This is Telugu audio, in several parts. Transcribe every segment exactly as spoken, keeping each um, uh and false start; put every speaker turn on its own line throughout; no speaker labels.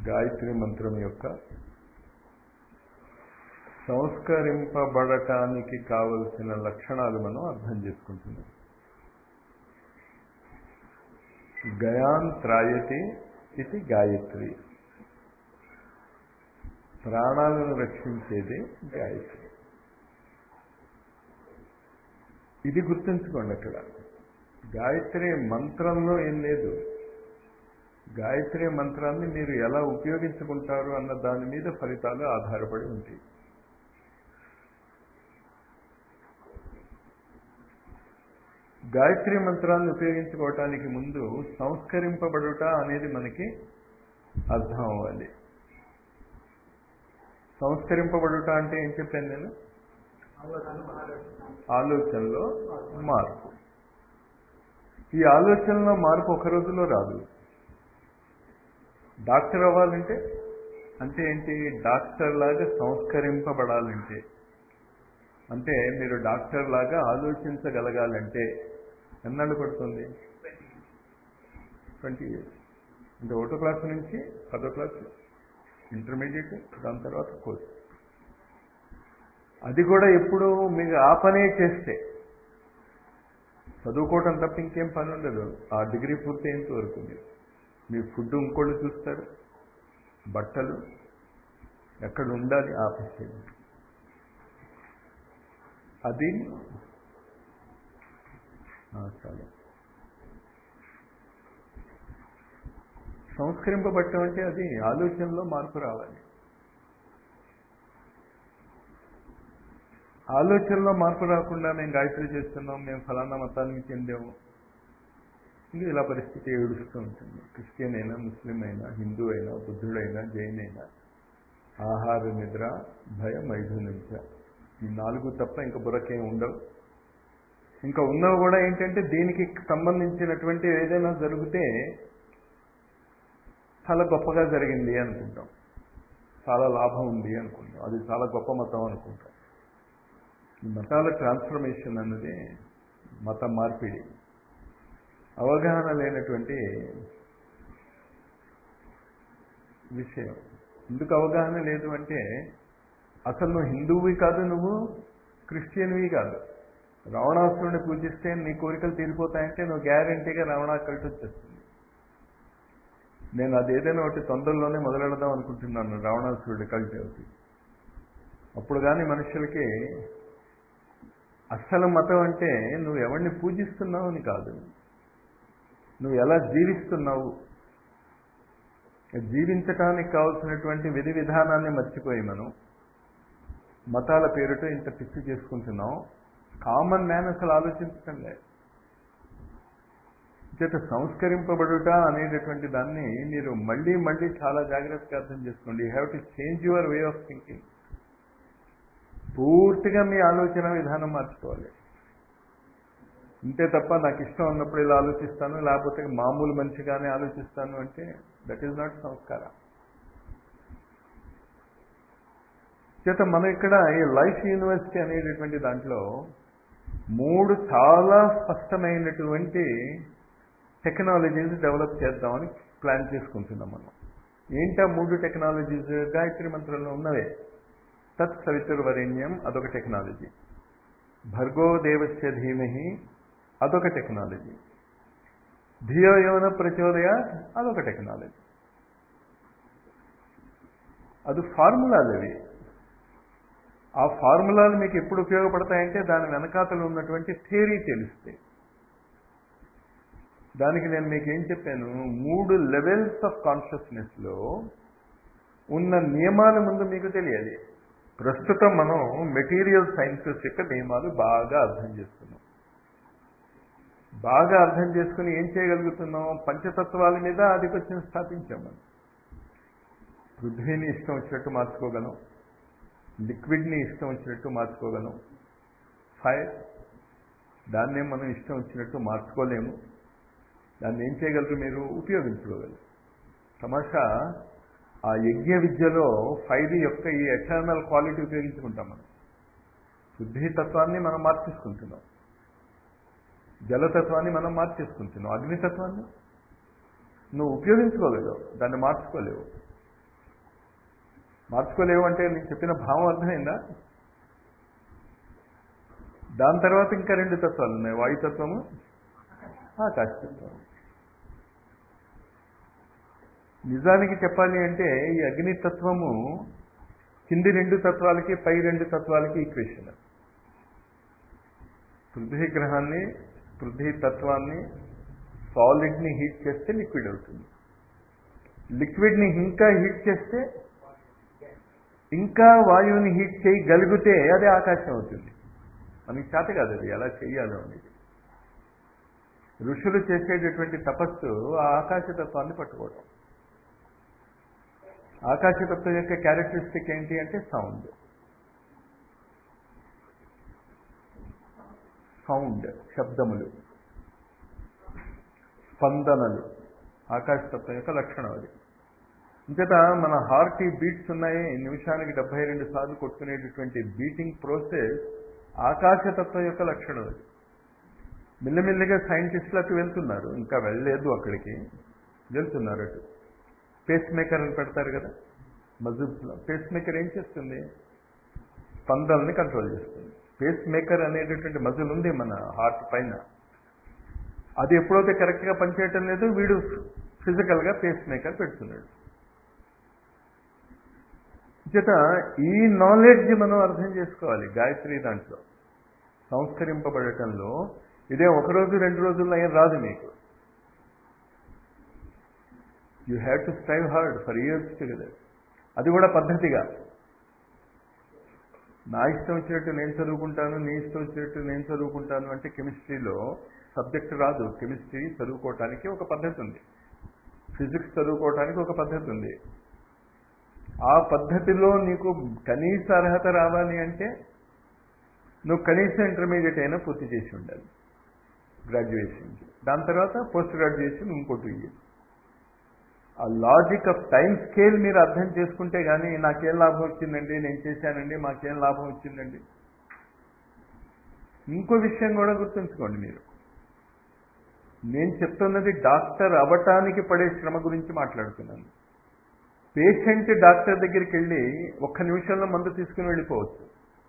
గాయత్రి మంత్రం యొక్క సంస్కరింపబడటానికి కావలసిన లక్షణాలు మనం అర్థం చేసుకుంటున్నాం. గయాన్ త్రాయతి ఇది గాయత్రి, ప్రాణాలను రక్షించేది గాయత్రి. ఇది గుర్తుంచుకోండి. అక్కడ గాయత్రి మంత్రంలో ఏం లేదు. గాయత్రి మంత్రాన్ని మీరు ఎలా ఉపయోగించుకుంటారు అన్న దాని మీద ఫలితాలు ఆధారపడి ఉంటాయి. గాయత్రి మంత్రాన్ని ఉపయోగించుకోవటానికి ముందు సంస్కరింపబడుట అనేది మనకి అర్థం అవ్వాలి. సంస్కరింపబడుట అంటే ఏం చెప్పాను నేను? ఆలోచనలో మార్పు. ఈ ఆలోచనలో మార్పు ఒక రోజులో రాదు. డాక్టర్ అవ్వాలంటే అంటే ఏంటి? డాక్టర్ లాగా సంస్కరింపబడాలంటే, అంటే మీరు డాక్టర్ లాగా ఆలోచించగలగాలంటే ఎన్నాళ్ళు పడుతుంది? Twenty years. అంటే ఒకటో క్లాస్ నుంచి పదో క్లాసు, ఇంటర్మీడియట్, దాని తర్వాత కోర్స్. అది కూడా ఎప్పుడు మీకు ఆ పనే చేస్తే, చదువుకోవటం తప్ప ఇంకేం పని ఉండదు. ఆ డిగ్రీ పూర్తి అయ్యేంత వరకు మీరు మీ ఫుడ్ ఇంకోళ్ళు చూస్తారు, బట్టలు ఎక్కడ ఉండాలి ఆఫీస్, అది చాలా సంస్కరింపబట్టం అంటే అది ఆలోచనలో మార్పు రావాలి. ఆలోచనలో మార్పు రాకుండా మేము గాయత్రి చేస్తున్నాం, మేము ఫలానా మతానికి చెందాము, ఇంకా ఇలా పరిస్థితి ఏడుస్తూ ఉంటుంది. క్రిస్టియన్ అయినా, ముస్లిం అయినా, హిందూ అయినా, బుద్ధుడైనా, జైన్ అయినా, ఆహార నిద్ర భయ మైథునించ, ఈ నాలుగు తప్ప ఇంకా బుర్రకేం ఉండవు. ఇంకా ఉన్నవి కూడా ఏంటంటే దీనికి సంబంధించినటువంటి ఏదైనా జరిగితే చాలా గొప్పగా జరిగింది అనుకుంటాం, చాలా లాభం ఉంది అనుకుంటాం, అది చాలా గొప్ప మతం అనుకుంటాం. ఈ మతాల ట్రాన్స్ఫర్మేషన్ అన్నది మత మార్పిడి. అవగాహన లేనటువంటి విషయం. ఎందుకు అవగాహన లేదు అంటే, అసలు నువ్వు హిందువువి కాదు, నువ్వు క్రిస్టియన్వి కాదు. రావణాసురుడిని పూజిస్తే నీ కోరికలు తీరిపోతాయంటే నువ్వు గ్యారంటీగా రావణా కల్ట్ వచ్చేస్తుంది. నేను అదేదైనా ఒకటి తొందరలోనే మొదలెడదాం అనుకుంటున్నాను, రావణాసురుడి కల్ట్ ఒకటి. అప్పుడు కానీ మనుషులకి అసలు మతం అంటే నువ్వు ఎవరిని పూజిస్తున్నావు అని కాదు, నువ్వు ఎలా జీవిస్తున్నావు. జీవించటానికి కావాల్సినటువంటి విధి విధానాన్ని మర్చిపోయి మనం మతాల పేరుతో ఇంత పిచ్చి చేసుకుంటున్నాం. కామన్ మ్యాన్ అసలు ఆలోచించటం లేదు. చేత సంస్కరింపబడుట అనేటటువంటి దాన్ని మీరు మళ్ళీ మళ్ళీ చాలా జాగ్రత్తగా అర్థం చేసుకోండి. You have to change your way of thinking. పూర్తిగా మీ ఆలోచన విధానం మార్చుకోవాలి. ఇంతే తప్ప నాకు ఇష్టం ఉన్నప్పుడు ఇలా ఆలోచిస్తాను, లేకపోతే మామూలు మనిషిగానే ఆలోచిస్తాను అంటే దట్ ఈజ్ నాట్ సంస్కార. చేత మనం ఇక్కడ ఈ లైఫ్ యూనివర్సిటీ అనేటటువంటి దాంట్లో మూడు చాలా స్పష్టమైనటువంటి టెక్నాలజీస్ డెవలప్ చేద్దామని ప్లాన్ చేసుకుంటున్నాం మనం. ఏంటా మూడు టెక్నాలజీస్? గాయత్రి మంత్రంలో ఉన్నవే. తత్ సవితుర్వరేణ్యం అదొక టెక్నాలజీ, భర్గో దేవస్య ధీమహి అదొక టెక్నాలజీ, ధియో యోన ప్రచోదయ అదొక టెక్నాలజీ. అది ఫార్ములాలు. అవి ఆ ఫార్ములాలు మీకు ఎప్పుడు ఉపయోగపడతాయంటే దాని వెనకాతలు ఉన్నటువంటి థియరీ తెలిస్తే. దానికి నేను మీకు ఏం చెప్పాను? మూడు లెవెల్స్ ఆఫ్ కాన్షియస్నెస్లో ఉన్న నియమాల ముందు మీకు తెలియాలి. ప్రస్తుతం మనం మెటీరియల్ సైన్సెస్ యొక్క నియమాలు బాగా అర్థం చేస్తున్నాం. బాగా అర్థం చేసుకుని ఏం చేయగలుగుతున్నాం? పంచతత్వాల మీద ఆధిపత్యం స్థాపించాం. మనం పృథ్వీని ఇష్టం వచ్చినట్టు మార్చుకోగలం, లిక్విడ్ని ఇష్టం వచ్చినట్టు మార్చుకోగలం, ఫైర్ దాన్నే మనం ఇష్టం వచ్చినట్టు మార్చుకోలేము. దాన్ని ఏం చేయగలరు? మీరు ఉపయోగించుకోగలరు. తమాషా ఆ యజ్ఞ విద్యలో ఫైర్ యొక్క ఈ ఎటర్నల్ క్వాలిటీ ఉపయోగించుకుంటాం. మనం పృథ్వీతత్వాన్ని మనం మార్చేసుకుంటున్నాం, జలతత్వాన్ని మనం మార్చేసుకుంటున్నాం, అగ్నితత్వాన్ని నువ్వు ఉపయోగించుకోలేవు, దాన్ని మార్చుకోలేవు. మార్చుకోలేవు అంటే నేను చెప్పిన భావం అర్థమైందా? దాని తర్వాత ఇంకా రెండు తత్వాలు ఉన్నాయి, వాయుతత్వము, ఆకాశతత్వం. నిజానికి చెప్పాలి అంటే ఈ అగ్నితత్వము కింది రెండు తత్వాలకి పై రెండు తత్వాలకి ఈక్వేషన్. పృథ్వీ గ్రహాన్ని, పృథ్వీ తత్వాన్ని, సాలిడ్ని హీట్ చేస్తే లిక్విడ్ అవుతుంది. లిక్విడ్ని ఇంకా హీట్ చేస్తే, ఇంకా వాయువుని హీట్ చేయగలిగితే అదే ఆకాశం అవుతుంది. మనకి చేత కాదు అది ఎలా చేయాలో అనేది. ఋషులు చేసేటటువంటి తపస్సు ఆ ఆకాశతత్వాన్ని పట్టుకోవడం. ఆకాశతత్వం యొక్క క్యారెక్టరిస్టిక్ ఏంటి అంటే సౌండ్. సౌండ్ శబ్దములు, స్పందనలు ఆకాశతత్వం యొక్క లక్షణం అది. ఇంతట మన హార్ట్ ఈ బీట్స్ ఉన్నాయి, నిమిషానికి డెబ్బై రెండు సార్లు కొట్టుకునేటటువంటి బీటింగ్ ప్రోసెస్ ఆకాశతత్వం యొక్క లక్షణం అది. మెల్లమెల్లిగా సైంటిస్టులకు వెళ్తున్నారు, ఇంకా వెళ్ళలేదు అక్కడికి, వెళ్తున్నారు అటు. పేస్ మేకర్ అని పెడతారు కదా మజిల్స్లో. పేస్ మేకర్ ఏం చేస్తుంది? స్పందనల్ని కంట్రోల్ చేస్తుంది. పేస్ మేకర్ అనేటటువంటి మజిల్ ఉంది మన హార్ట్ పైన. అది ఎప్పుడైతే కరెక్ట్గా పనిచేయటం లేదు, వీడు ఫిజికల్గా పేస్ మేకర్ పెడుతున్నాడు. చేత ఈ నాలెడ్జ్ మనం అర్థం చేసుకోవాలి. గాయత్రి దాంట్లో సంస్కరింపబడటంలో ఇదే ఒకరోజు రెండు రోజుల్లో ఏం రాదు మీకు. You have to strive hard for years together. అది కూడా పద్ధతిగా. నా ఇష్టం వచ్చినట్టు నేను చదువుకుంటాను, నీ ఇష్టం వచ్చినట్టు నేను చదువుకుంటాను అంటే కెమిస్ట్రీలో సబ్జెక్ట్ రాదు. కెమిస్ట్రీ చదువుకోవటానికి ఒక పద్ధతి ఉంది, ఫిజిక్స్ చదువుకోవటానికి ఒక పద్ధతి ఉంది. ఆ పద్ధతిలో నీకు కనీస అర్హత రావాలి అంటే నువ్వు కనీసం ఇంటర్మీడియట్ అయినా పూర్తి చేసి ఉండాలి గ్రాడ్యుయేషన్కి. దాని తర్వాత పోస్ట్ గ్రాడ్యుయేషన్ ఇంకోటి ఇయ్యి. ఆ లాజిక్ ఆఫ్ టైం స్కేల్ మీరు అర్థం చేసుకుంటే కానీ నాకేం లాభం వచ్చిందండి, నేను చేశానండి, మాకేం లాభం వచ్చిందండి. ఇంకో విషయం కూడా గుర్తుంచుకోండి మీరు, నేను చెప్తున్నది డాక్టర్ అవ్వటానికి పడే శ్రమ గురించి మాట్లాడుతున్నాను. పేషెంట్ డాక్టర్ దగ్గరికి వెళ్ళి ఒక్క నిమిషంలో మందు తీసుకుని వెళ్ళిపోవచ్చు.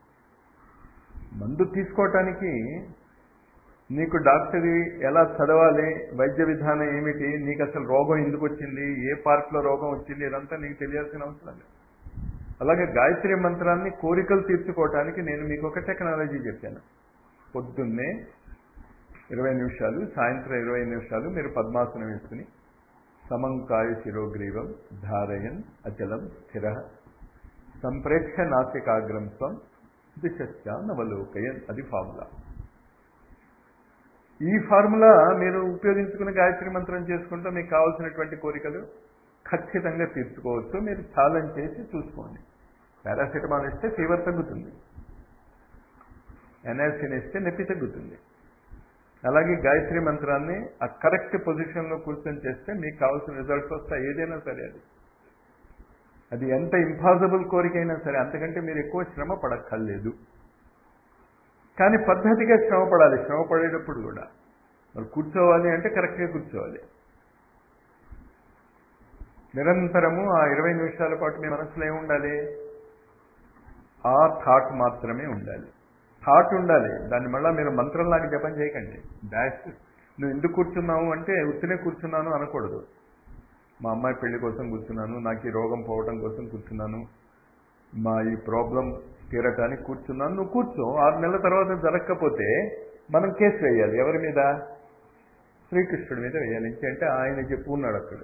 మందు తీసుకోవటానికి నీకు డాక్టర్ ఎలా చదవాలి, వైద్య విధానం ఏమిటి, నీకు అసలు రోగం ఎందుకు వచ్చింది, ఏ పార్ట్లో రోగం వచ్చింది, ఇదంతా నీకు తెలియాల్సిన అవసరం లేదు. అలాగే గాయత్రి మంత్రాన్ని కోరికలు తీర్చుకోవటానికి నేను మీకు ఒక టెక్నాలజీ చెప్పాను. పొద్దున్నే ఇరవై నిమిషాలు, సాయంత్రం ఇరవై నిమిషాలు మీరు పద్మాసనం వేసుకుని సమంకాయ శిరోగ్రీవం ధారయన్ అచలం స్థిర సంప్రేక్ష నాసికాగ్రం స్వం దిశశ్చ నవలోకయన్. అది ఫార్ములా. ఈ ఫార్ములా మీరు ఉపయోగించుకుని గాయత్రి మంత్రం చేసుకుంటూ మీకు కావాల్సినటువంటి కోరికలు ఖచ్చితంగా తీర్చుకోవచ్చు. మీరు ఛాలెంజ్ చేసి చూసుకోండి. పారాసిటమాల్ ఇస్తే ఫీవర్ తగ్గుతుంది, ఎనాసిన్ ఇస్తే నొప్పి తగ్గుతుంది. అలాగే గాయత్రి మంత్రాన్ని ఆ కరెక్ట్ పొజిషన్లో కూర్చొని చేస్తే మీకు కావాల్సిన రిజల్ట్స్ వస్తాయి. ఏదైనా సరే అది అది ఎంత ఇంపాసిబుల్ కోరికైనా సరే, అంతకంటే మీరు ఎక్కువ శ్రమ పడక్కర్లేదు. కానీ పద్ధతిగా శ్రమ పడాలి. శ్రమ పడేటప్పుడు కూడా మరి కూర్చోవాలి అంటే కరెక్ట్గా కూర్చోవాలి. నిరంతరము ఆ ఇరవై నిమిషాల పాటు మీ మనసులో ఏముండాలి? ఆ థాట్ మాత్రమే ఉండాలి. థాట్ ఉండాలి. దాన్ని మళ్ళీ మీరు మంత్రంలాగా జపం చేయకండి. డాష్ నువ్వు ఎందుకు కూర్చున్నావు అంటే ఉత్తినే కూర్చున్నాను అనకూడదు. మా అమ్మాయి పెళ్లి కోసం కూర్చున్నాను, నాకు ఈ రోగం పోవడం కోసం కూర్చున్నాను, మా ఈ ప్రాబ్లం తీరటానికి కూర్చున్నాను. నువ్వు కూర్చో. ఆరు నెలల తర్వాత జరగకపోతే మనం కేసు వేయాలి. ఎవరి మీద? శ్రీకృష్ణుడి మీద వేయాలి. ఇంకేంటే ఆయన చెప్పుకున్నాడు అక్కడ.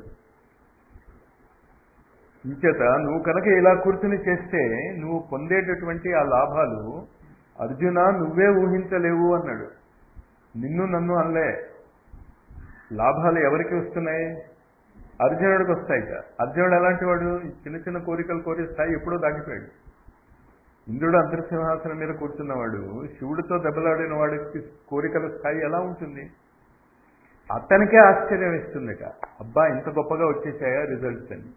ఇంచేత నువ్వు కనుక ఇలా కూర్చుని చేస్తే నువ్వు పొందేటటువంటి ఆ లాభాలు అర్జున నువ్వే ఊహించలేవు అన్నాడు. నిన్ను నన్ను అనలే. లాభాలు ఎవరికి వస్తున్నాయి? అర్జునుడికి వస్తాయిట. అర్జునుడు ఎలాంటి వాడు? చిన్న చిన్న కోరికలు కోరే స్థాయి ఎప్పుడో దాటిపోయాడు. ఇంద్రుడు అంతర్సింహాసనం మీద కూర్చున్నవాడు శివుడితో దెబ్బలాడిన వాడికి కోరికల స్థాయి ఎలా ఉంటుంది? అతనికే ఆశ్చర్యం ఇస్తుందిట. అబ్బా ఇంత గొప్పగా వచ్చేసాయా రిజల్ట్స్ అని.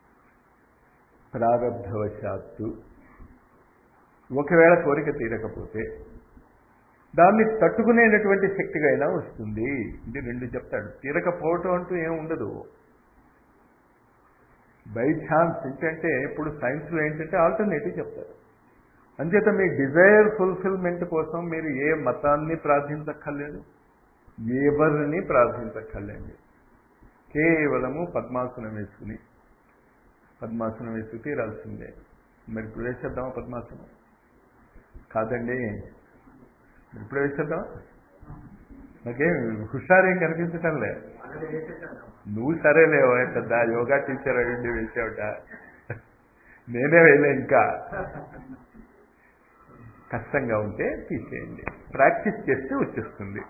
ప్రారబ్ధవశాత్తు ఒకవేళ కోరిక తీరకపోతే దాన్ని తట్టుకునేటటువంటి శక్తిగా అయినా వస్తుంది. ఇది రెండు చెప్తాడు. తీరకపోవటం అంటూ ఏం ఉండదు. బై ఛాన్స్ ఏంటంటే ఇప్పుడు సైన్స్లో ఏంటంటే ఆల్టర్నేటివ్ చెప్తారు. అంచేత మీ డిజైర్ ఫుల్ఫిల్మెంట్ కోసం మీరు ఏ మతాన్ని ప్రార్థించక్కర్లేదు, ఎవరిని ప్రార్థించక్కర్లేదు. కేవలము పద్మాసనం వేసుకుని పద్మాసనం వేసుకు తీరాల్సిందే. మరి ఇప్పుడు వేసేద్దామా పద్మాసనం? కాదండి, ఇప్పుడు వేసేద్దామా? నాకేం హుషారేం కనిపించటం లే. నువ్వు సరేలేవో పెద్ద యోగా టీచర్ అయ్యండి వేసావుట, నేనే వేయలే. ఇంకా కష్టంగా ఉంటే తీసేయండి, ప్రాక్టీస్ చేస్తే వచ్చేస్తుంది.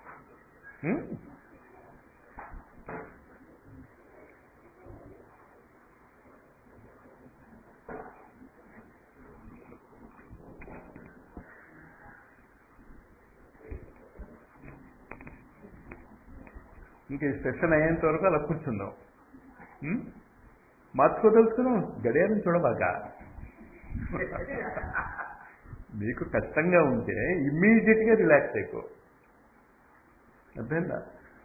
ఇంకా ఈ సెషన్ అయ్యేంత వరకు అలా కూర్చుందాం. మార్చుకోదలుచుకున్నాం, గడియారం చూడబాక. మీకు కష్టంగా ఉంటే ఇమ్మీడియట్గా రిలాక్స్ అయిపో. అర్థమైందా?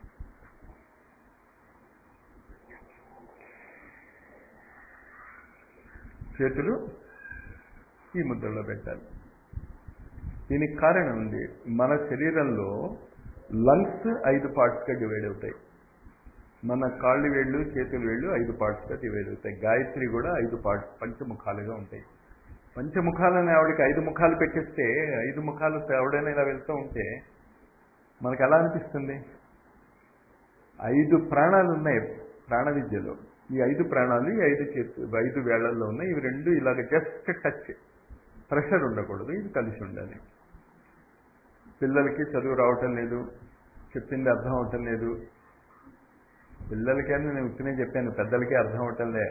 చేతులు ఈ ముద్రలో పెట్టాలి. దీనికి కారణం ఉంది. మన శరీరంలో లంగ్స్ ఐదు పార్ట్స్గా డివైడ్ అవుతాయి. మన కాళ్ళు వేళ్ళు చేతులు వేళ్ళు ఐదు పార్ట్స్గా డివైడ్ అవుతాయి. గాయత్రి కూడా ఐదు పార్ట్స్ పంచముఖాలుగా ఉంటాయి. పంచముఖాలని ఆవిడకి ఐదు ముఖాలు పెట్టేస్తే ఐదు ముఖాలు ఎవడైనా ఇలా వెళ్తూ ఉంటే మనకు ఎలా అనిపిస్తుంది? ఐదు ప్రాణాలు ఉన్నాయి ప్రాణ విద్యలో. ఈ ఐదు ప్రాణాలు ఈ ఐదు చేతు ఐదు వేళ్లలో ఉన్నాయి. ఇవి రెండు ఇలాగ జస్ట్ టచ్, ప్రెషర్ ఉండకూడదు, ఇది కలిసి ఉండాలి. పిల్లలకి చదువు రావటం లేదు, చెప్పింది అర్థం అవటం లేదు. పిల్లలకైనా నేను ఉత్తినే చెప్పాను, పెద్దలకి అర్థం అవటంలే.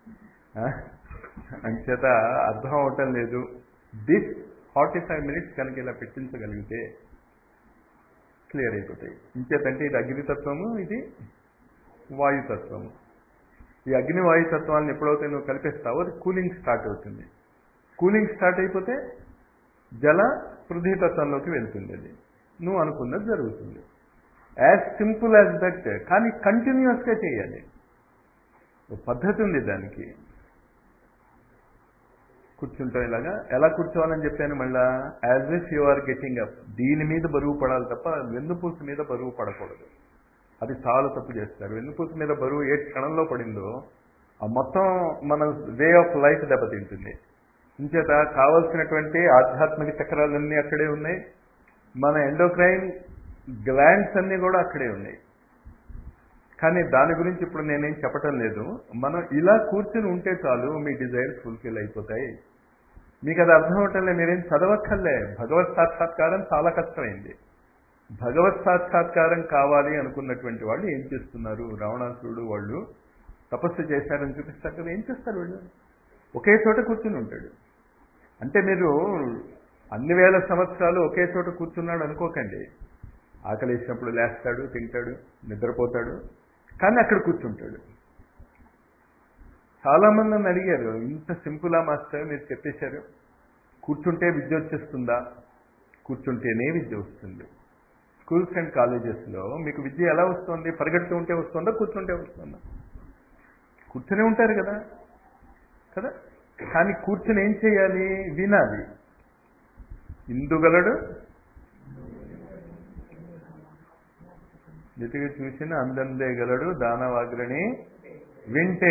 అంచేత అర్థం అవటం లేదు. దిస్ ఫార్టీ ఫైవ్ మినిట్స్ కనుక ఇలా పెట్టించగలిగితే క్లియర్ అయిపోతాయి. ఇంచేతంటే ఇది అగ్నితత్వము, ఇది వాయుతత్వము. ఈ అగ్ని వాయుతత్వాలను ఎప్పుడైతే నువ్వు కలిపేస్తావో అది కూలింగ్ స్టార్ట్ అవుతుంది. కూలింగ్ స్టార్ట్ అయిపోతే జల పృథ్వీతత్వంలోకి వెళ్తుంది. అది నువ్వు అనుకున్నది జరుగుతుంది. As simple as that. కానీ కంటిన్యూస్గా చేయాలి. పద్ధతి ఉంది దానికి. కూర్చుంటాం ఇలాగా. ఎలా కూర్చోవాలని చెప్పాను మళ్ళా? As if you are getting up. దీని మీద బరువు పడాలి తప్ప వెన్నుపూస మీద బరువు పడకూడదు. అది చాలా తప్పు చేస్తారు. వెన్నుపూస మీద బరువు ఏ క్షణంలో పడిందో ఆ మొత్తం మన వే ఆఫ్ లైఫ్ దెబ్బతింటుంది. ఇంచేత కావలసినటువంటి ఆధ్యాత్మిక చక్రాలన్నీ అక్కడే ఉన్నాయి. మన ఎండోక్రైన్ గ్లాండ్స్ అన్నీ కూడా అక్కడే ఉన్నాయి. కానీ దాని గురించి ఇప్పుడు నేనేం చెప్పటం లేదు. మనం ఇలా కూర్చుని ఉంటే చాలు, మీ డిజైర్స్ ఫుల్ఫిల్ అయిపోతాయి. మీకు అది అర్థం అవటంలే, మీరేం చదవక్కర్లే. భగవత్ సాక్షాత్కారం చాలా కష్టమైంది. భగవత్ సాక్షాత్కారం కావాలి అనుకున్నటువంటి వాళ్ళు ఏం చేస్తున్నారు? రావణాసురుడు వాళ్ళు తపస్సు చేశారని చూపిస్తారు కదా. ఏం చేస్తారు వాళ్ళు? ఒకే చోట కూర్చుని ఉంటాడు. అంటే మీరు అన్ని వేల సంవత్సరాలు ఒకే చోట కూర్చున్నాడు అనుకోకండి. ఆకలి వేసినప్పుడు లేస్తాడు, తింటాడు, నిద్రపోతాడు, కానీ అక్కడ కూర్చుంటాడు. చాలామంది నన్ను అడిగారు, ఇంత సింపులా మాస్టర్ మీరు చెప్పేశారు, కూర్చుంటే విద్య వచ్చేస్తుందా? కూర్చుంటేనే విద్య వస్తుంది. స్కూల్స్ అండ్ కాలేజెస్లో మీకు విద్య ఎలా వస్తుంది? పరిగెడుతూ ఉంటే వస్తుందా, కూర్చుంటే వస్తుందా? కూర్చునే ఉంటారు కదా కదా కానీ కూర్చుని ఏం చేయాలి? వినాలి. ఇందుగలడు ఎతికి చూసిన అందందే గలడు దానవాగ్రని వింటే.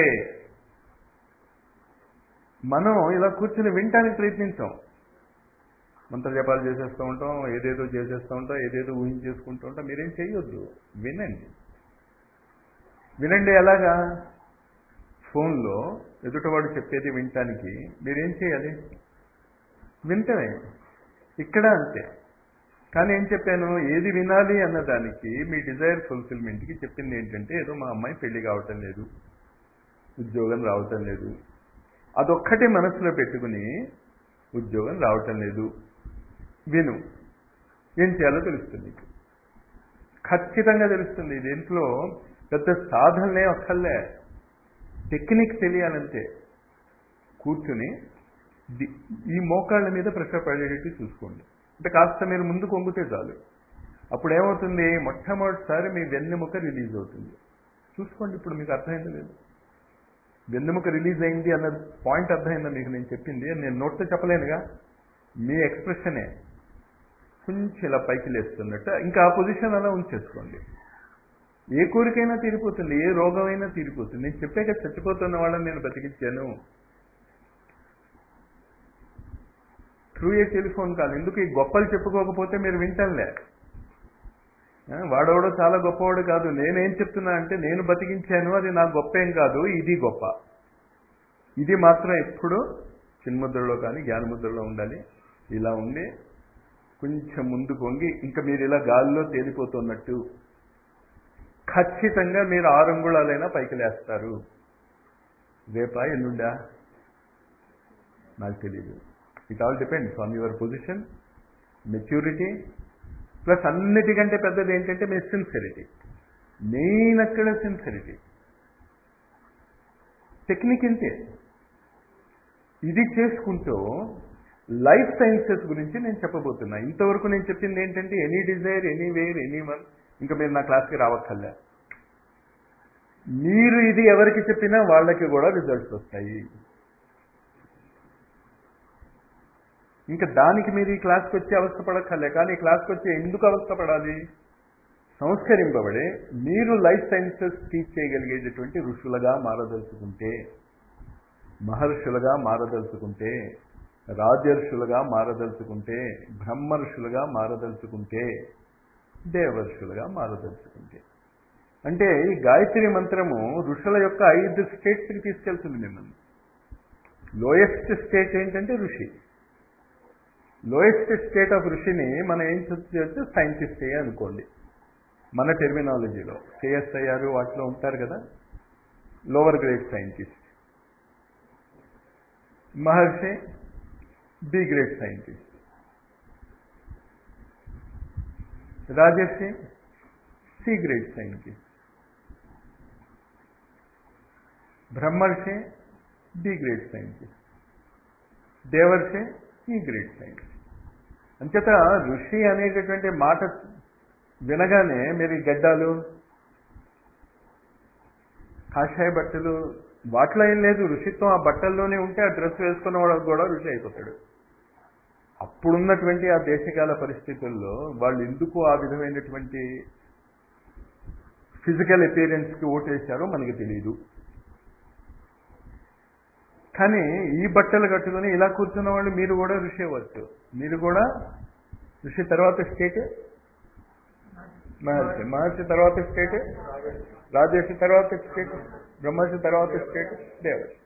మనం ఇలా కూర్చుని వినటానికి ప్రయత్నించాం. మంత్ర జపాలు చేసేస్తూ ఉంటాం, ఏదేదో చేసేస్తూ ఉంటాం, ఏదేదో ఊహించేసుకుంటూ ఉంటాం. మీరేం చేయొద్దు, వినండి. వినండి ఎలాగా? ఫోన్లో ఎదుటివాడు చెప్పేది వినటానికి మీరేం చేయాలి? వింటమే. ఇక్కడ అంతే. కానీ ఏం చెప్పాను? ఏది వినాలి అన్నదానికి మీ డిజైర్ ఫుల్ఫిల్మెంట్కి చెప్పింది ఏంటంటే, ఏదో మా అమ్మాయి పెళ్లి కావటం లేదు, ఉద్యోగం రావటం లేదు, అదొక్కటే మనసులో పెట్టుకుని ఉద్యోగం రావటం లేదు, విను. ఏం చేయాలో తెలుస్తుంది, ఖచ్చితంగా తెలుస్తుంది. దీంట్లో పెద్ద సాధనలే ఒక్కర్లే, టెక్నిక్ తెలియాలంటే. కూర్చుని ఈ మోకాళ్ళ మీద ప్రెషర్ పడేటట్టు చూసుకోండి. అంటే కాస్త మీరు ముందుకు వంగితే చాలు. అప్పుడు ఏమవుతుంది? మొట్టమొదటిసారి మీ వెన్నెముక రిలీజ్ అవుతుంది. చూసుకోండి. ఇప్పుడు మీకు అర్థమైంది లేదు? వెన్నెముక రిలీజ్ అయింది అన్న పాయింట్ అర్థమైందా మీకు నేను చెప్పింది? నేను నోట్తో చెప్పలేనుగా, మీ ఎక్స్ప్రెషనే కొంచెం ఇలా పైకి లేస్తున్నట్టు. ఇంకా ఆ పొజిషన్ అలా ఉంచేసుకోండి. ఏ కోరికైనా తీరిపోతుంది, ఏ రోగమైనా తీరిపోతుంది. నేను చెప్పాక చచ్చిపోతున్న వాళ్ళని నేను బతికించాను. Through a telephone call. ఎందుకు ఈ గొప్పలు చెప్పుకోకపోతే మీరు వింటానులే. వాడవడో చాలా గొప్పవాడు కాదు. నేనేం చెప్తున్నా అంటే నేను బతికించాను, అది నా గొప్ప ఏం కాదు, ఇది గొప్ప. ఇది మాత్రం ఎప్పుడు చిన్ముద్రలో కానీ జ్ఞానముద్రలో ఉండాలి. ఇలా ఉండి కొంచెం ముందుకు వంగి ఇంకా మీరు ఇలా గాలిలో తేలిపోతున్నట్టు ఖచ్చితంగా మీరు ఆరు అంగుళాలైనా పైకి లేస్తారు. రేపా ఎల్లుండా నాకు తెలియదు. It all depends on your position, maturity, plus అన్నిటికంటే పెద్దది ఏంటంటే మీ సిన్సిరిటీ. మెయిన్ అక్కడ సిన్సిరిటీ. టెక్నిక్ ఇంతే. ఇది చేసుకుంటూ లైఫ్ సైన్సెస్ గురించి నేను చెప్పబోతున్నా. ఇంతవరకు నేను చెప్పింది ఏంటంటే any desire, anywhere, anyone. ఇంకా మీరు నా క్లాస్కి రావక్కర్లే. మీరు ఇది ఎవరికి చెప్పినా వాళ్ళకి కూడా రిజల్ట్స్ వస్తాయి. ఇంకా దానికి మీరు ఈ క్లాస్కి వచ్చి అవస్థపడక్కర్లే. కానీ ఈ క్లాస్కి వచ్చి ఎందుకు అవస్థపడాలి? సంస్కరింపబడే మీరు లైఫ్ సైన్సెస్ టీచ్ చేయగలిగేటటువంటి ఋషులుగా మారదలుచుకుంటే, మహర్షులుగా మారదలుచుకుంటే, రాజర్షులుగా మారదలుచుకుంటే, బ్రహ్మర్షులుగా మారదలుచుకుంటే, దేవర్షులుగా మారదలుచుకుంటే. అంటే ఈ గాయత్రి మంత్రము ఋషుల యొక్క ఐదు స్టేట్స్కి తీసుకెళ్తుంది మిమ్మల్ని. లోయెస్ట్ స్టేట్ ఏంటంటే ఋషి. లోయెస్ట్ స్టేట్ ఆఫ్ ఋషిని మనం ఏం చెప్పచ్చు? సైంటిస్టే అనుకోండి. మన టెర్మినాలజీలో సిఎస్ఐఆర్ వాటిలో ఉంటారు కదా, లోవర్ గ్రేడ్ సైంటిస్ట్. మహర్షి బి గ్రేడ్ సైంటిస్ట్. రాజర్షి సి గ్రేడ్ సైంటిస్ట్. బ్రహ్మర్షి డి గ్రేడ్ సైంటిస్ట్. దేవర్షి ఈ గ్రేడ్ సైంటిస్ట్. అంచేత ఋషి అనేటటువంటి మాట వినగానే మీరు ఈ గడ్డాలు, కాషాయ బట్టలు వాటిలో ఏం లేదు. ఋషిత్వం ఆ బట్టల్లోనే ఉంటే ఆ డ్రెస్ వేసుకున్న వాడు కూడా ఋషి అయిపోతాడు. అప్పుడున్నటువంటి ఆ దేశకాల పరిస్థితుల్లో వాళ్ళు ఎందుకు ఆ విధమైనటువంటి ఫిజికల్ అపియరెన్స్కి ఓటేశారో మనకి తెలియదు. కానీ ఈ బట్టలు కట్టుకుని ఇలా కూర్చున్న వాళ్ళు మీరు కూడా ఋషి అవ్వచ్చు. మీరు కూడా ఋషి తర్వాత స్టేట్ మహర్షి, మహర్షి తర్వాత స్టేట్ రాజర్షి, తర్వాత స్టేట్ బ్రహ్మర్షి, తర్వాత స్టేట్ దేవర్షి.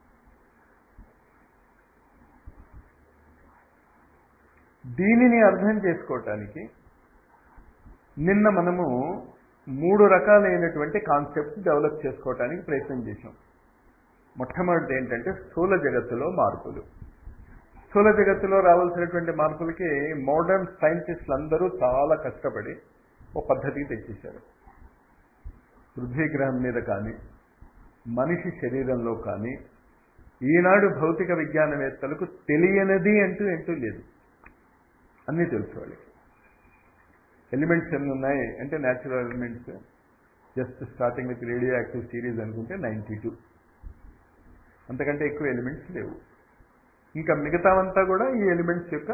దీనిని అర్థం చేసుకోవటానికి నిన్న మనము మూడు రకాలైనటువంటి కాన్సెప్ట్స్ డెవలప్ చేసుకోవటానికి ప్రయత్నం చేశాం. మొట్టమొదటి ఏంటంటే స్థూల జగత్తులో మార్పులు. స్థూల జగత్తులో రావాల్సినటువంటి మార్పులకి మోడర్న్ సైంటిస్టులు అందరూ చాలా కష్టపడి ఒక పద్ధతికి తెచ్చేశారు. పృథ్వీ గ్రహం మీద కానీ మనిషి శరీరంలో కానీ ఈనాడు భౌతిక విజ్ఞానవేత్తలకు తెలియనిది అంటూ ఏంటూ లేదు. అన్నీ తెలుసు వాళ్ళకి. ఎలిమెంట్స్ ఎన్ని ఉన్నాయి అంటే natural elements just starting with radioactive series అనుకుంటే నైంటీ టూ, అంతకంటే ఎక్కువ ఎలిమెంట్స్ లేవు. ఇంకా మిగతావంతా కూడా ఈ ఎలిమెంట్స్ యొక్క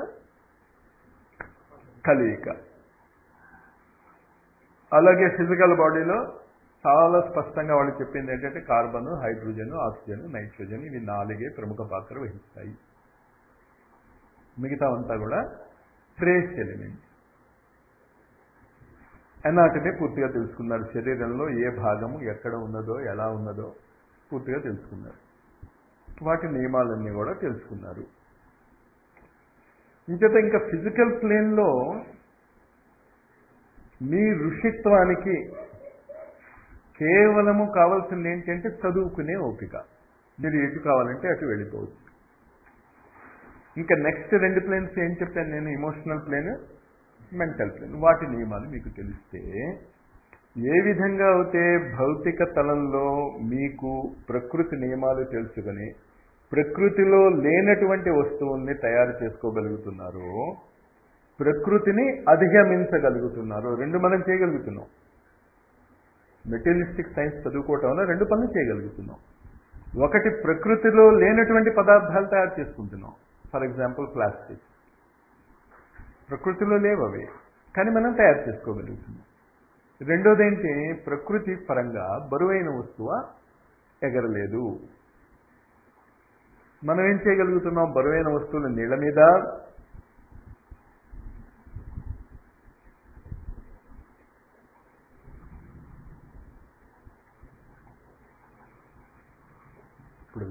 కలయిక. అలాగే ఫిజికల్ బాడీలో చాలా స్పష్టంగా వాళ్ళు చెప్పింది ఏంటంటే కార్బన్, హైడ్రోజన్, ఆక్సిజన్, నైట్రోజన్ ఇవి నాలుగే ప్రముఖ పాత్ర వహిస్తాయి. మిగతావంతా కూడా ట్రేస్ ఎలిమెంట్. ఎనాటమీ పూర్తిగా తెలుసుకున్నారు. శరీరంలో ఏ భాగము ఎక్కడ ఉన్నదో ఎలా ఉన్నదో పూర్తిగా తెలుసుకున్నారు. వాటి నియమాలన్నీ కూడా తెలుసుకున్నారు. ఇంచేత ఇంకా ఫిజికల్ ప్లేన్లో మీ ఋషిత్వానికి కేవలము కావాల్సింది ఏంటంటే చదువుకునే ఓపిక. మీరు ఎటు కావాలంటే అటు వెళ్ళిపోవచ్చు. ఇంకా నెక్స్ట్ రెండు ప్లేన్స్ ఏం చెప్పాను నేను? Emotional plane, mental plane. వాటి నియమాలు మీకు తెలిస్తే ఏ విధంగా అయితే భౌతిక తలంలో మీకు ప్రకృతి నియమాలు తెలుసుకొని ప్రకృతిలో లేనటువంటి వస్తువుల్ని తయారు చేసుకోగలుగుతున్నారో, ప్రకృతిని అధిగమించగలుగుతున్నారు. రెండు మనం చేయగలుగుతున్నాం. మెటీరియలిస్టిక్ సైన్స్ చదువుకోవటం వల్ల రెండు పనులు చేయగలుగుతున్నాం. ఒకటి ప్రకృతిలో లేనటువంటి పదార్థాలు తయారు చేసుకుంటున్నాం. For example plastic. ప్రకృతిలో లేవు అవి, కానీ మనం తయారు చేసుకోగలుగుతున్నాం. రెండోది ఏంటి, ప్రకృతి పరంగా బరువైన వస్తువు ఎగరలేదు. మనం ఏం చేయగలుగుతున్నాం, బరువైన వస్తువులు నీళ్ళ మీద, ఇప్పుడు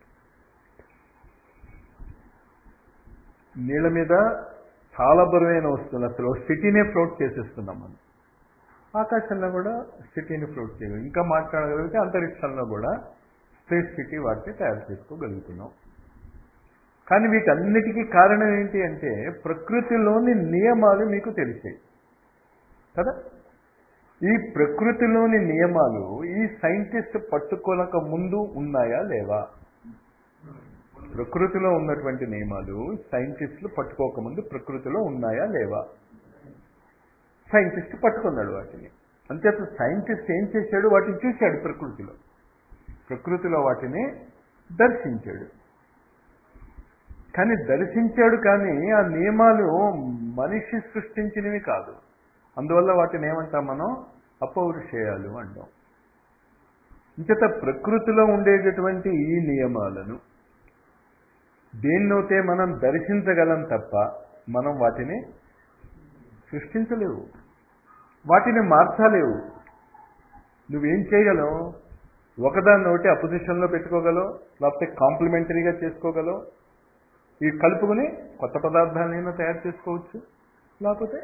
నీళ్ళ మీద చాలా బరువైన వస్తువులు, అసలు సిటీనే ఫ్లోట్ చేసేస్తున్నాం మనం. ఆకాశంలో కూడా సిటీని ఫ్లోట్ చేయగలం. ఇంకా మాట్లాడగలిగితే అంతరిక్షంలో కూడా స్పేస్ సిటీ వాటిని తయారు చేసుకోగలుగుతున్నాం. కానీ వీటన్నిటికీ కారణం ఏంటి అంటే ప్రకృతిలోని నియమాలు మీకు తెలిసాయి కదా. ఈ ప్రకృతిలోని నియమాలు ఈ సైంటిస్ట్ పట్టుకోనక ముందు ఉన్నాయా లేవా? ప్రకృతిలో ఉన్నటువంటి నియమాలు సైంటిస్టులు పట్టుకోకముందు ప్రకృతిలో ఉన్నాయా లేవా? సైంటిస్ట్ పట్టుకున్నాడు వాటిని. అంతేత సైంటిస్ట్ ఏం చేశాడు, వాటిని చూశాడు ప్రకృతిలో. ప్రకృతిలో వాటిని దర్శించాడు. కానీ దర్శించాడు కానీ ఆ నియమాలు మనిషి సృష్టించినవి కాదు. అందువల్ల వాటిని ఏమంటాం మనం, అపౌరుషేయాలు అంటాం. ఇంచేత ప్రకృతిలో ఉండేటటువంటి ఈ నియమాలను దేన్నైతే మనం దర్శించగలం తప్ప మనం వాటిని సృష్టించలేవు, వాటిని మార్చలేవు. నువ్వేం చేయగలవు, ఒకదాన్ని ఒకటి అపోజిషన్లో పెట్టుకోగలవు, లేకపోతే కాంప్లిమెంటరీగా చేసుకోగలవు. ఈ కలుపుకుని కొత్త పదార్థాలైనా తయారు చేసుకోవచ్చు. లేకపోతే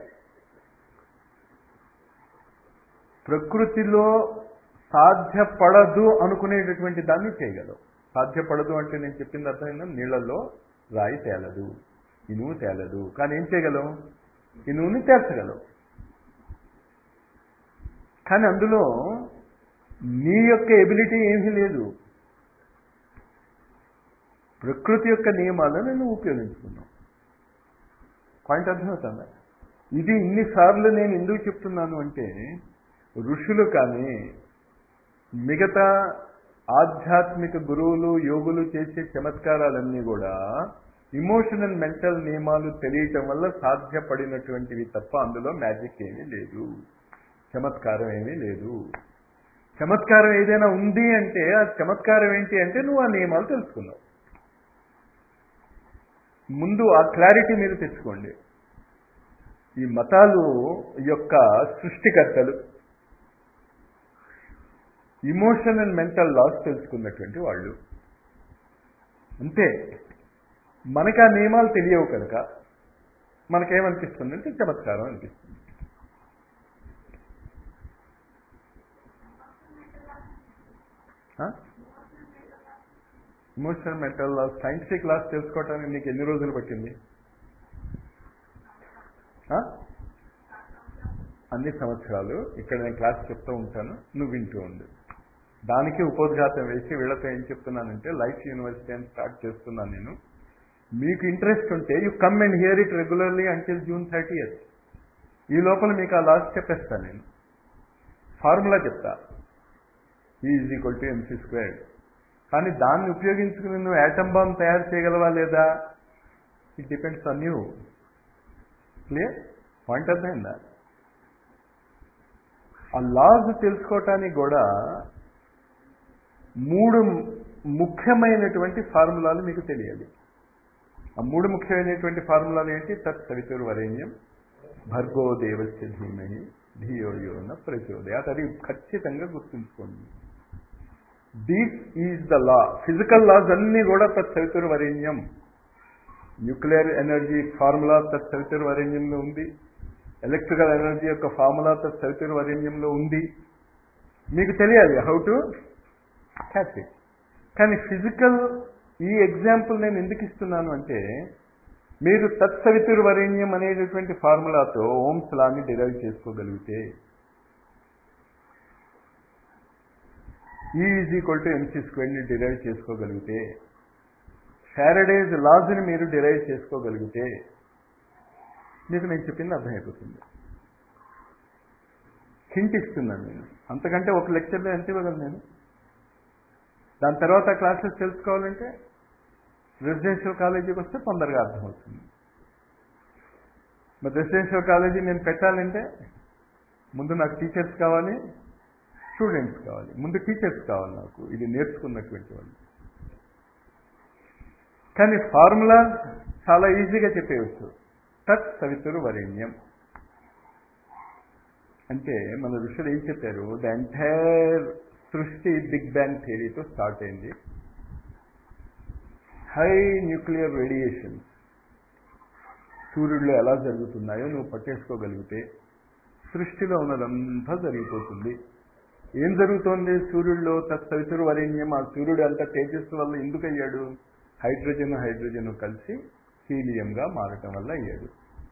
ప్రకృతిలో సాధ్యపడదు అనుకునేటటువంటి దాన్ని చేయగలవు. సాధ్యపడదు అంటే నేను చెప్పింది అర్థమైందా, నీళ్లలో రాయి తేలదు, ఇనుము తేలదు, కానీ ఏం చేయగలవు, ఇనువుని తేల్చగలవు. కానీ అందులో నీ యొక్క ఎబిలిటీ ఏమీ లేదు. ప్రకృతి యొక్క నియమాలను నువ్వు ఉపయోగించుకున్నావు. పాయింట్ అర్థమవుతుందా? ఇది ఇన్నిసార్లు నేను ఎందుకు చెప్తున్నాను అంటే ఋషులు కానీ మిగతా ఆధ్యాత్మిక గురువులు యోగులు చేసే చమత్కారాలన్నీ కూడా ఇమోషనల్ మెంటల్ నియమాలు తెలియటం వల్ల సాధ్యపడినటువంటివి తప్ప అందులో మ్యాజిక్ ఏమీ లేదు, చమత్కారం ఏమీ లేదు. చమత్కారం ఏదైనా ఉంది అంటే ఆ చమత్కారం ఏంటి అంటే నువ్వు ఆ నియమాలు తెలుసుకున్నావు. ముందు ఆ క్లారిటీ మీరు తెచ్చుకోండి. ఈ మతాలు యొక్క సృష్టికర్తలు ఇమోషనల్ మెంటల్ లాస్ తెలుసుకున్నటువంటి వాళ్ళు. అంతే. మనకు ఆ నియమాలు తెలియవు కనుక మనకేమనిపిస్తుంది అంటే చమత్కారం అనిపిస్తుంది. Emotional mental laws scientific laws తెలుసుకోవటానికి నీకు ఎన్ని రోజులు పట్టింది? అన్ని సంవత్సరాలు. ఇక్కడ నేను క్లాస్ చెప్తూ ఉంటాను, నువ్వు వింటూ ఉండు. దానికి ఉపోద్ఘాతం వేసి వీళ్ళతో ఏం చెప్తున్నానంటే లైఫ్ యూనివర్సిటీ అని స్టార్ట్ చేస్తున్నాను నేను. మీకు ఇంట్రెస్ట్ ఉంటే you come and hear it regularly until June thirtieth. ఈ లోపల మీకు ఆ లాస్ చెప్పేస్తాను నేను. ఫార్ములా చెప్తా, E is equal to MC squared. కానీ దాన్ని ఉపయోగించుకుని నువ్వు యాటమ్ బాంబ్ తయారు చేయగలవా లేదా, it depends on you. Clear? Point అర్థమైందా? ఆ లాస్ తెలుసుకోవటానికి కూడా మూడు ముఖ్యమైనటువంటి ఫార్ములాలు మీకు తెలియాలి. ఆ మూడు ముఖ్యమైనటువంటి ఫార్ములాలు ఏంటి? తత్ సవితుర్వరేణ్యం భర్గో దేవస్య ధీమహి ధియో యో న ప్రచోదయాత్. అది ఖచ్చితంగా గుర్తుంచుకోండి. This is the law. Physical laws అన్నీ కూడా తత్ సవితుర్వరేణ్యం. న్యూక్లియర్ ఎనర్జీ ఫార్ములా తత్ సవితుర్వరేణ్యంలో ఉంది. ఎలక్ట్రికల్ ఎనర్జీ యొక్క ఫార్ములా తత్ సవితుర్వరేణ్యంలో ఉంది. మీకు తెలియాలి హౌ టు క్యాచ్ ఇట్. కానీ ఫిజికల్ ఈ ఎగ్జాంపుల్ నేను ఎందుకు ఇస్తున్నాను అంటే మీరు తత్సవితుర్వరేణ్యం అనేటటువంటి ఫార్ములాతో ఓమ్స్ లాని డిరైవ్ చేసుకోగలిగితే, E is equal to MC స్క్వేర్ని డిరైవ్ చేసుకోగలిగితే, ఫారడేస్ లాస్ని మీరు డిరైవ్ చేసుకోగలిగితే మీకు నేను చెప్పింది అర్థమైపోతుంది. హింట్ ఇస్తున్నాను నేను. అంతకంటే ఒక లెక్చర్లో ఎంత ఇవ్వగలను నేను? దాని తర్వాత క్లాసెస్ తెలుసుకోవాలంటే రెసిడెన్షియల్ కాలేజీకి వస్తే తొందరగా అర్థమవుతుంది. మరి రెసిడెన్షియల్ కాలేజీ నేను పెట్టాలంటే ముందు నాకు టీచర్స్ కావాలి, స్టూడెంట్స్ కావాలి. ముందు టీచర్స్ కావాలి నాకు, ఇది నేర్చుకున్నటువంటి వాళ్ళు. కానీ ఫార్ములా చాలా ఈజీగా చెప్పేయచ్చు. తత్ సవితురు వరేణ్యం అంటే మన ఋషులు ఏం చెప్పారు? ద ఎంటైర్ సృష్టి బిగ్ బ్యాంగ్ థియరీతో స్టార్ట్ అయింది. హై న్యూక్లియర్ రేడియేషన్ సూర్యుడిలో ఎలా జరుగుతున్నాయో నువ్వు పట్టేసుకోగలిగితే సృష్టిలో ఉన్నదంతా జరిగిపోతుంది. ఏం జరుగుతోంది సూర్యుడిలో? తత్సవితురు వరేణ్యం. ఆ సూర్యుడు అంతా తేజస్సు వల్ల ఎందుకు అయ్యాడు? హైడ్రోజన్ హైడ్రోజన్ కలిసి హీలియంగా మారటం వల్ల అయ్యాడు.